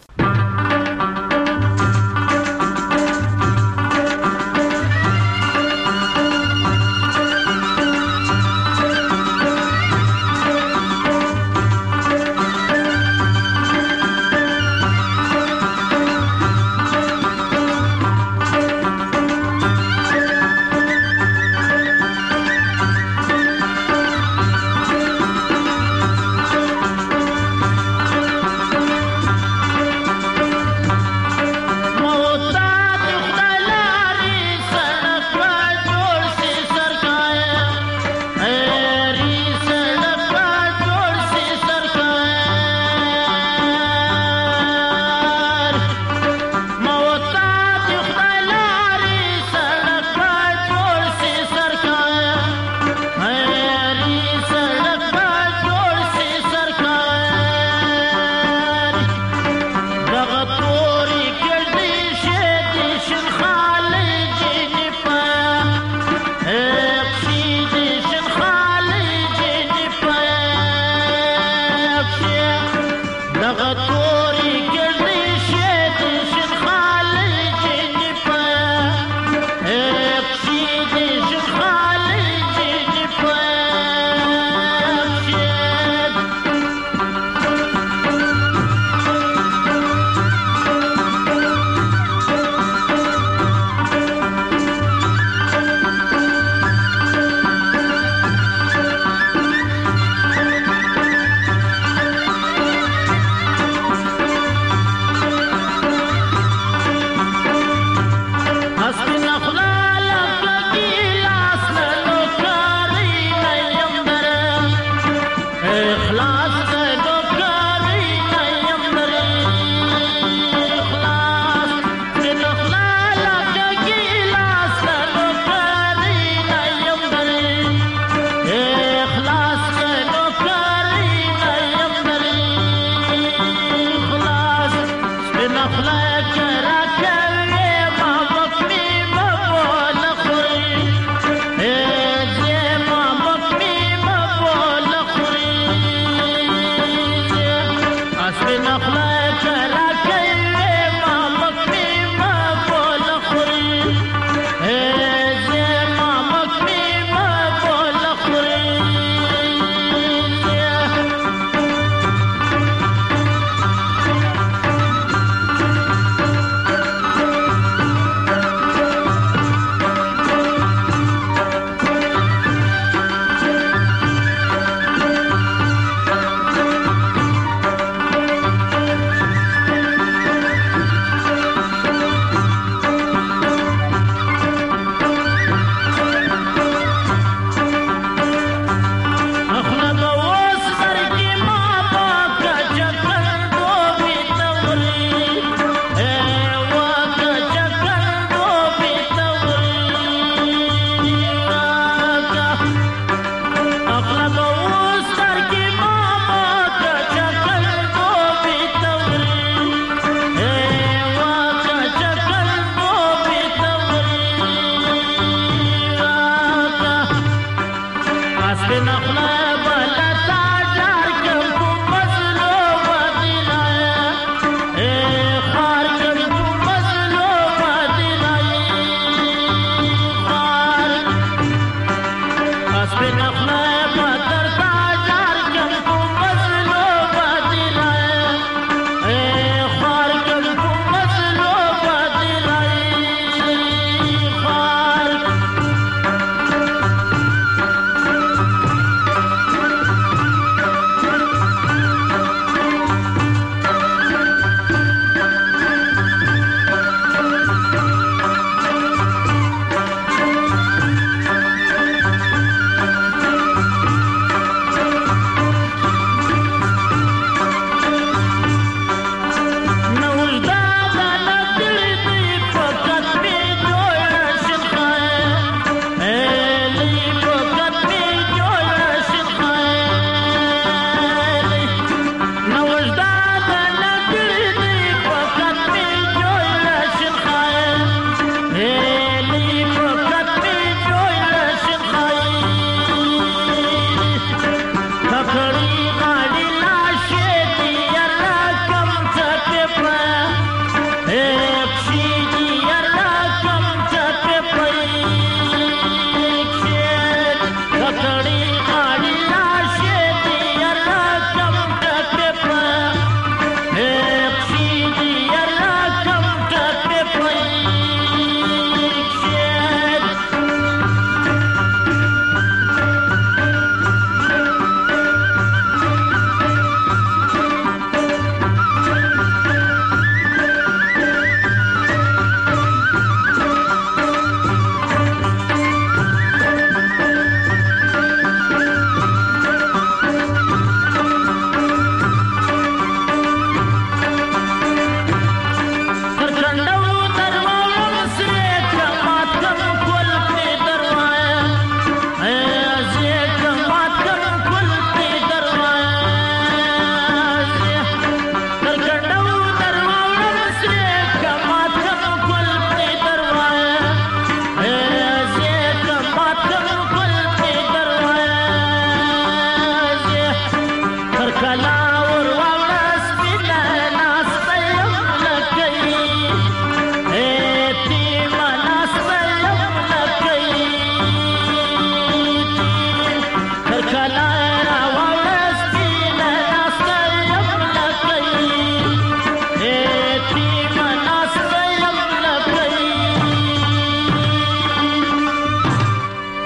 Spin up.